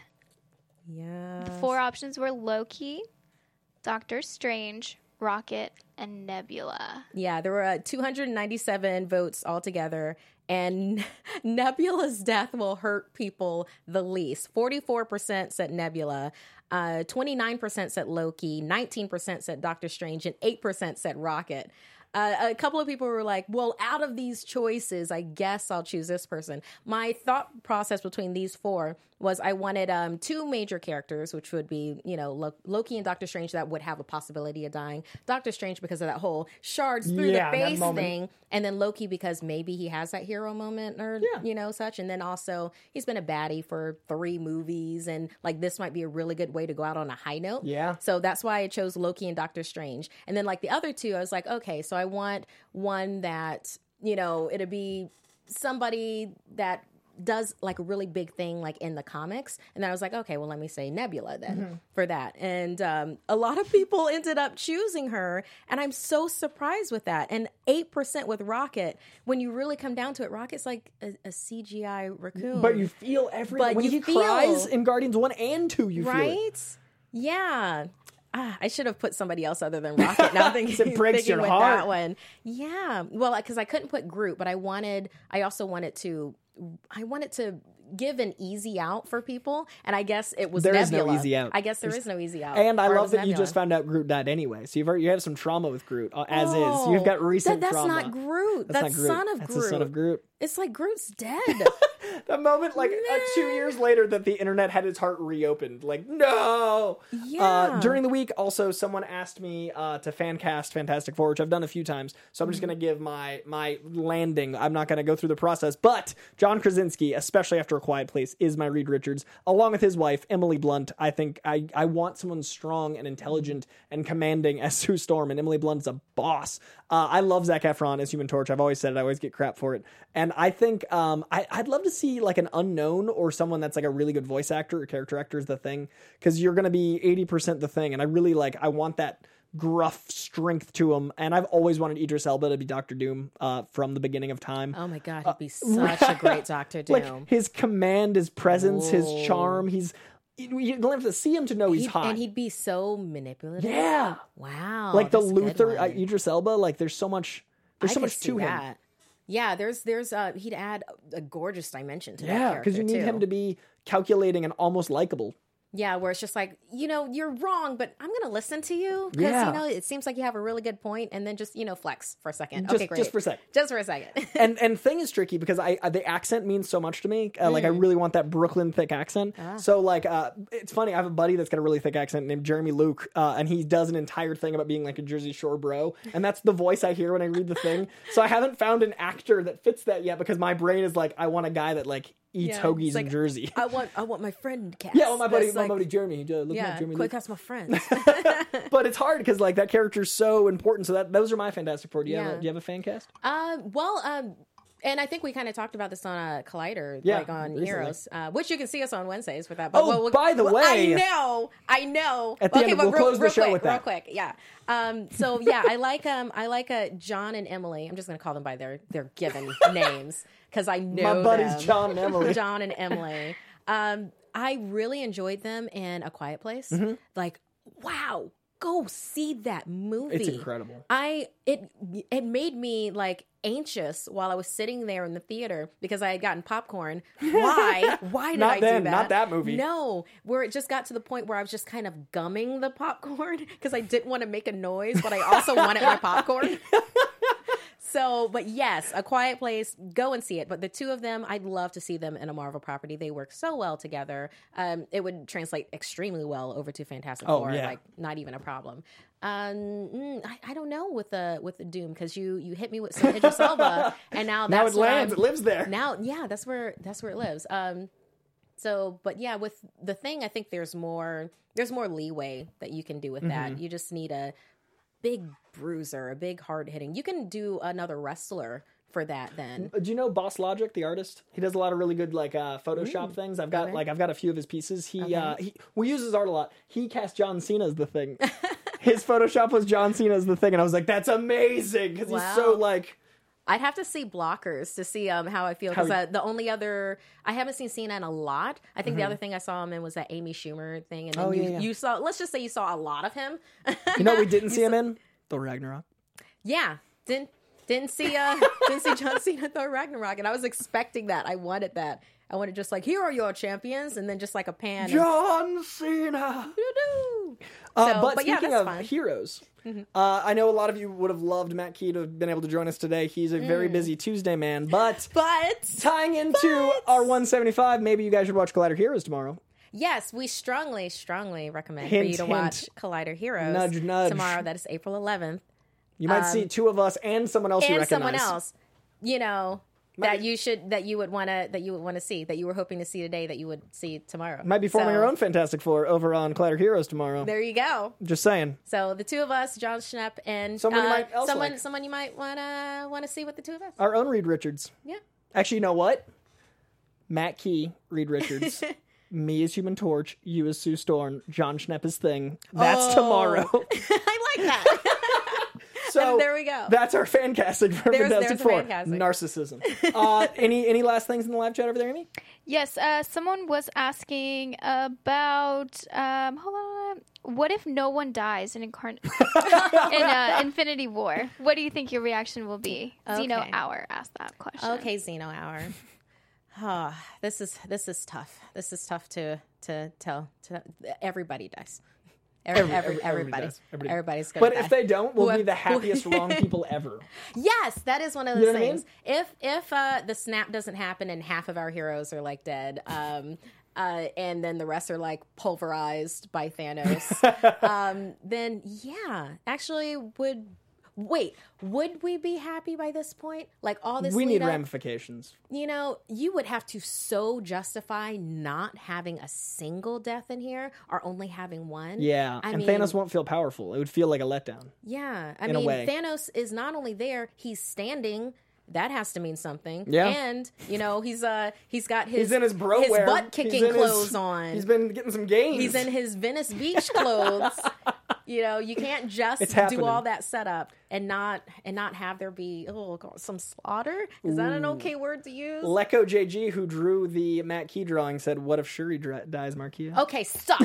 Yeah. The four options were Loki, Doctor Strange, Rocket, and Nebula. Yeah, there were uh, two hundred ninety-seven votes altogether, and Nebula's death will hurt people the least. forty-four percent said Nebula, uh, twenty-nine percent said Loki, nineteen percent said Doctor Strange, and eight percent said Rocket. Uh, a couple of people were like, well, out of these choices, I guess I'll choose this person. My thought process between these four was I wanted um, two major characters, which would be, you know, Lo- Loki and Doctor Strange that would have a possibility of dying. Doctor Strange because of that whole shards through Yeah, the that face moment. thing. And then Loki because maybe he has that hero moment or, Yeah. you know, such. And then also he's been a baddie for three movies. And like this might be a really good way to go out on a high note. Yeah. So that's why I chose Loki and Doctor Strange. And then like the other two, I was like, okay, so I want one that, you know, it'll be somebody that does like a really big thing like in the comics. And then I was like, okay, well, let me say Nebula then Mm-hmm. for that. And um, a lot of people ended up choosing her. And I'm so surprised with that. And eight percent with Rocket. When you really come down to it, Rocket's like a, a C G I raccoon. But you feel every, But when you he feel- cries in Guardians one and two, you feel it. right? Yeah. Ah, I should have put somebody else other than Rocket. Now thinking, It breaks thinking your with heart. that one. Yeah. Well, because I couldn't put Groot, but I wanted, I also wanted to, I wanted to give an easy out for people. And I guess it was There is Nebula. no easy out. I guess there There's- is no easy out. And I Or it love was that you Nebula. just found out Groot died anyway. So you've already, you have some trauma with Groot uh, as Oh, is. You've got recent that, that's trauma. not Groot. That's That's, not Groot. son of That's Groot. the son of Groot. It's like Groot's dead. The moment, like uh, two years later, that the internet had its heart reopened. Like, no! Yeah. Uh, during the week, also, someone asked me uh, to fan cast Fantastic Four, which I've done a few times. So I'm just going to give my my landing. I'm not going to go through the process. But John Krasinski, especially after A Quiet Place, is my Reed Richards, along with his wife, Emily Blunt. I think I, I want someone strong and intelligent and commanding as Sue Storm, and Emily Blunt's a boss. Uh, I love Zac Efron as Human Torch. I've always said it. I always get crap for it. And I think um, I, I'd love to see like an unknown or someone that's like a really good voice actor or character actor is the thing. Because you're going to be eighty percent the thing. And I really like, I want that gruff strength to him. And I've always wanted Idris Elba to be Doctor Doom uh, from the beginning of time. Oh my God, he'd be such a great Doctor Doom. Like his command, his presence, his Whoa. charm. He's, you don't have to see him to know he's He'd- hot. And he'd be so manipulative. Yeah. Wow. like the that's a good Luther, one. uh, Idris Elba, like there's so much, there's I so could much see to him. that. Yeah, there's there's uh he'd add a gorgeous dimension to that Yeah, character because you need too. him to be calculating and almost likable. Yeah, where it's just like, you know, you're wrong, but I'm going to listen to you because, Yeah. you know, it seems like you have a really good point, and then just, you know, flex for a second. Just- okay, great. just for a second. Just for a second. and and thing is tricky because I, I the accent means so much to me. Uh, Like I Mm. really want that Brooklyn thick accent. Ah. So like uh, it's funny. I have a buddy that's got a really thick accent named Jeremy Luke, uh, and he does an entire thing about being like a Jersey Shore bro, and that's the voice I hear when I read the thing. So I haven't found an actor that fits that yet because my brain is like, I want a guy that like eats Yeah, hoagies it's like, in Jersey. I want I want my friend cast. Yeah, well, my buddy, That's my like- buddy Jeremy. Uh, look yeah, at Jeremy quick Luke. cast my friends. But it's hard because like that character's so important. So that those are my Fantastic Four. Do you have Yeah. a, do you have a fan cast? Uh, well, um, and I think we kind of talked about this on uh, Collider, Yeah, like on recently. Heroes, uh, which you can see us on Wednesdays for that. Oh, we'll- we'll- by the well, way- I know, I know. At the okay, end, but we'll real, close the real show quick, with that. real quick, yeah. Um, so yeah, I like um, I like uh, John and Emily. I'm just gonna call them by their their given names because I know My buddies them. John and Emily. John and Emily. Um, I really enjoyed them in A Quiet Place. Mhm. Like, wow, go see that movie. It's incredible. I it it made me like anxious while I was sitting there in the theater because I had gotten popcorn. Why? Why did Not I then, do that? not that movie. No, where it just got to the point where I was just kind of gumming the popcorn because I didn't want to make a noise, but I also wanted my popcorn. So, but yes, A Quiet Place, go and see it. But the two of them, I'd love to see them in a Marvel property. They work so well together. Um, it would translate extremely well over to Fantastic Oh, Four. yeah. Like, not even a problem. Um, mm, I, I don't know with the with the Doom because you you hit me with some Idris Elba, and now Now that's it where lands. I'm- It lives there. Now, yeah, that's where that's where it lives. Um, so, but yeah, with the Thing, I think there's more there's more leeway that you can do with that. Mhm. You just need a big bruiser, a big hard hitting. You can do another wrestler for that then. Do you know Boss Logic, the artist? He does a lot of really good like uh, Photoshop Ooh, things. I've got okay. like I've got a few of his pieces. He Okay. uh, he we use his art a lot. He cast John Cena as the Thing. His Photoshop was John Cena as the Thing, and I was like, that's amazing because he's so Wow. like. I'd have to see Blockers to see um, how I feel because How- uh, the only other I haven't seen Cena in a lot. I think the Mhm. other thing I saw him in was that Amy Schumer thing, and then Oh, you, yeah, yeah. you saw. Let's just say you saw a lot of him. You know what we didn't You see him saw- in? Thor Ragnarok. Yeah, didn't didn't see uh didn't see John Cena Thor Ragnarok, and I was expecting that. I wanted that. I wanted just like, here are your champions, and then just like a pan. and- John Cena. Doo-doo. Uh, So, but, but yeah, speaking that's of fine. heroes, Mhm. uh, I know a lot of you would have loved Matt Key to have been able to join us today. He's a very Mm. busy Tuesday man, but but tying into our one seventy-five, maybe you guys should watch Collider Heroes tomorrow. Yes, we strongly, strongly recommend Hint, for you to hint. watch Collider Heroes Nudge, nudge. tomorrow. That is April eleventh. You might Um, see two of us and someone else you and recognize. someone else, you know, Might that you should that you would want to that you would want to see that you were hoping to see today that you would see tomorrow. Might be forming So, our own Fantastic Four over on Collider Heroes tomorrow. There you go. Just saying. So the two of us, John Schnepp, and Someone you uh, might else someone like. someone you might wanna wanna see with the two of us. Our own Reed Richards. Yeah. Actually, you know what? Matt Key, Reed Richards. Me as Human Torch, you as Sue Storm, John Schnepp as Thing. That's Oh. tomorrow. I like that. So And there we go. That's our fan casting for There's- Fantastic there's a Four. fan casting. Narcissism. uh, any any last things in the live chat over there, Amy? Yes, uh, someone was asking about um, hold on. What if no one dies in Incarn- in uh, Infinity War? What do you think your reaction will be? Zeno Okay. Hour asked that question. Okay, Zeno Hour. Oh, this is this is tough. This is tough to to tell. To everybody dies. Every, Every- every, every- everybody. everybody does. Everybody- Everybody's gonna But die. if they don't, we'll be Whoever- the happiest wrong people ever. Yes, that is one of You those know what I things. If if uh, the snap doesn't happen and half of our heroes are like dead, um, uh, and then the rest are like pulverized by Thanos, um, then yeah, actually would wait. Would we be happy by this point? Like all this, We lead need up, ramifications. You know, you would have to so justify not having a single death in here, or only having one. Yeah, I and mean, Thanos won't feel powerful. It would feel like a letdown. Yeah, I in a mean, way. Thanos is not only there; he's standing. That has to mean something. Yeah. And you know, he's uh he's got his He's in his bro his wear. butt He's kicking in his- clothes on. He's been getting some gains. He's in his Venice Beach clothes. You know, you can't just It's do happening. all that setup and not and not have there be oh God, some slaughter. Is that an Ooh. okay word to use? Lecco J G, who drew the Matt Key drawing, said, "What if Shuri dra- dies, Markia?" Okay, stop.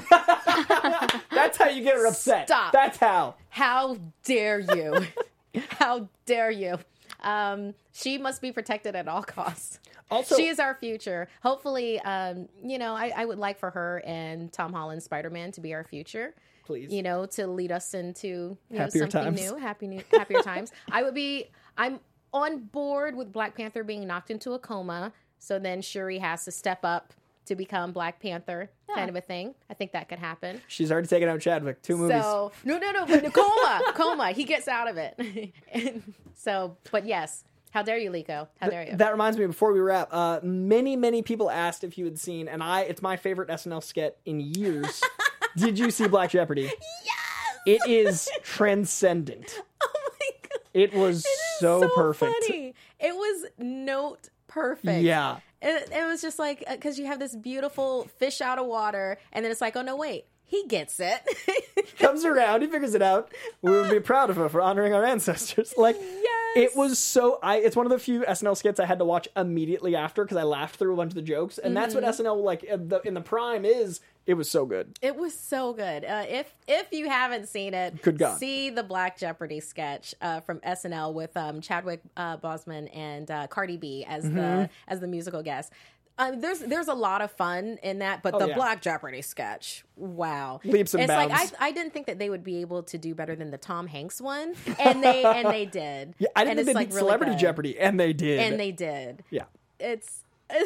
That's how you get her upset. Stop. That's how. How dare you? How dare you? Um, she must be protected at all costs. Also, she is our future. Hopefully, um, you know, I, I would like for her and Tom Holland's Spider-Man to be our future. Please. You know, to lead us into you happier know, something times. new, happy new, happier times. I would be, I'm on board with Black Panther being knocked into a coma. So then Shuri has to step up to become Black Panther, yeah. kind of a thing. I think that could happen. She's already taken out Chadwick. Two movies. So, no, no, no. But coma. Coma. He gets out of it. And so, but yes. How dare you, Liko? How dare you? That reminds me, before we wrap, uh, many, many people asked if you had seen, and I, it's my favorite S N L skit in years. Did you see Black Jeopardy? Yes! It is transcendent. Oh my God. It was it so, so perfect. Funny. It was note perfect. Yeah. It, it was just like, because you have this beautiful fish out of water, and then it's like, oh no, wait. He gets it. Comes around, he figures it out. We would be proud of him for honoring our ancestors. Like, yes. It was so. I. It's one of the few S N L skits I had to watch immediately after because I laughed through a bunch of the jokes, and mm-hmm. that's what S N L like in the, in the prime is. It was so good. It was so good. Uh, if if you haven't seen it, good God. See the Black Jeopardy sketch uh, from S N L with um, Chadwick uh, Boseman and uh, Cardi B as mm-hmm. the as the musical guest. Um, there's there's a lot of fun in that, but oh, the yeah. Black Jeopardy sketch, wow, leaps and it's bounds. like I I didn't think that they would be able to do better than the Tom Hanks one, and they and they did. Yeah, I didn't and think they like did really Celebrity good. Jeopardy, and they did, and they did. Yeah, it's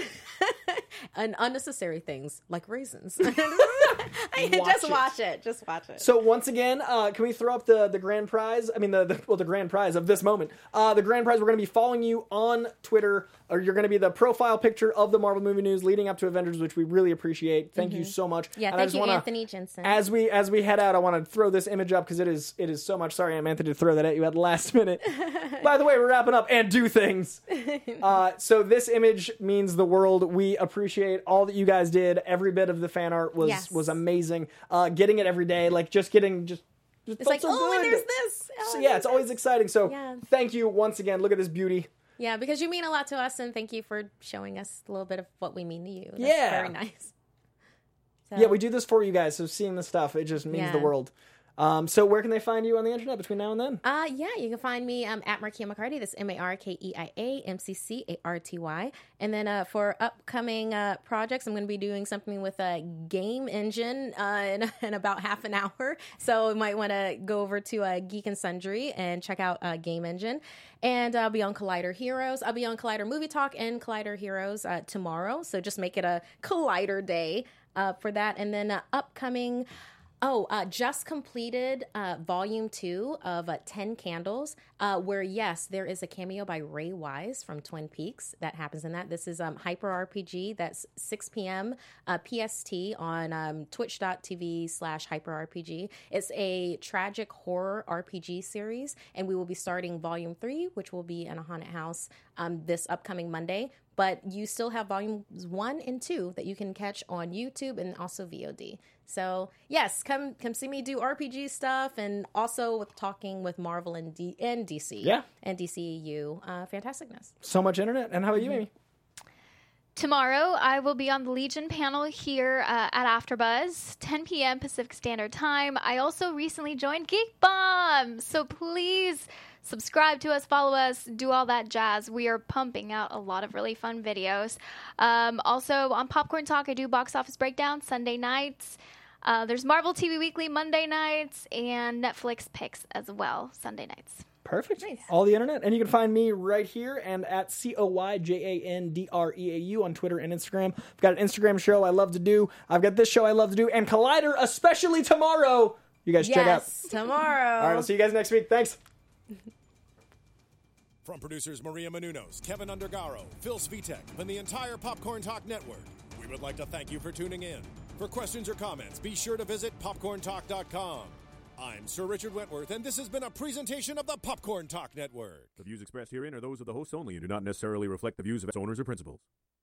and unnecessary things like raisins. I, watch just it. watch it. Just watch it. So once again, uh, can we throw up the, the grand prize? I mean, the, the well, the grand prize of this moment. Uh, the grand prize. We're going to be following you on Twitter, or you're going to be the profile picture of the Marvel movie news leading up to Avengers, which we really appreciate. Thank mm-hmm. you so much. Yeah, and thank I just you, wanna, Anthony Jensen. As we as we head out, I want to throw this image up because it is it is so much. Sorry, I'm Anthony to throw that at you at the last minute. By the way, we're wrapping up and do things. Uh, so this image means the world. We appreciate all that you guys did. Every bit of the fan art was yes. was amazing. Uh, getting it every day, like just getting just. just it's like so oh, good. and there's this. Oh, so, yeah, it's this. always exciting. So yeah. thank you once again. Look at this beauty. Yeah, because you mean a lot to us, and thank you for showing us a little bit of what we mean to you. That's yeah, very nice. So, yeah, we do this for you guys. So seeing this stuff, it just means yeah. the world. Um, so where can they find you on the internet between now and then? Uh, yeah, you can find me um, at Markia McCarty. That's M A R K E I A M C C A R T Y. And then uh, for upcoming uh, projects, I'm going to be doing something with a Game Engine uh, in, in about half an hour. So you might want to go over to uh, Geek and Sundry and check out uh, Game Engine. And I'll be on Collider Heroes. I'll be on Collider Movie Talk and Collider Heroes uh, tomorrow. So just make it a Collider day uh, for that. And then uh, upcoming... Oh, uh, just completed uh, volume two of uh, ten Candles, uh, where, yes, there is a cameo by Ray Wise from Twin Peaks that happens in that. This is um, Hyper R P G. That's six p.m. Uh, P S T on um, twitch.tv slash Hyper R P G. It's a tragic horror R P G series, and we will be starting volume three, which will be in a haunted house um, this upcoming Monday. But you still have volumes one and two that you can catch on YouTube and also V O D. So yes, come come see me do R P G stuff, and also with talking with Marvel and, D- and D C. Yeah. And D C E U. Uh, fantasticness. So much internet. And how about mm-hmm. you, Amy? Tomorrow, I will be on the Legion panel here uh, at AfterBuzz, ten p.m. Pacific Standard Time. I also recently joined Geek Bomb, so please subscribe to us, follow us, do all that jazz. We are pumping out a lot of really fun videos. Um, also, on Popcorn Talk, I do box office breakdown Sunday nights. Uh, there's Marvel T V Weekly Monday nights, and Netflix picks as well Sunday nights. Perfect. Nice. All the internet. And you can find me right here and at C O Y J A N D R E A U on Twitter and Instagram. I've got an Instagram show I love to do. I've got this show I love to do. And Collider, especially tomorrow. You guys yes, check out. Yes, tomorrow. All right, I'll see you guys next week. Thanks. From producers Maria Menounos, Kevin Undergaro, Phil Svitek, and the entire Popcorn Talk Network, we would like to thank you for tuning in. For questions or comments, be sure to visit popcorn talk dot com. I'm Sir Richard Wentworth, and this has been a presentation of the Popcorn Talk Network. The views expressed herein are those of the hosts only and do not necessarily reflect the views of its owners or principals.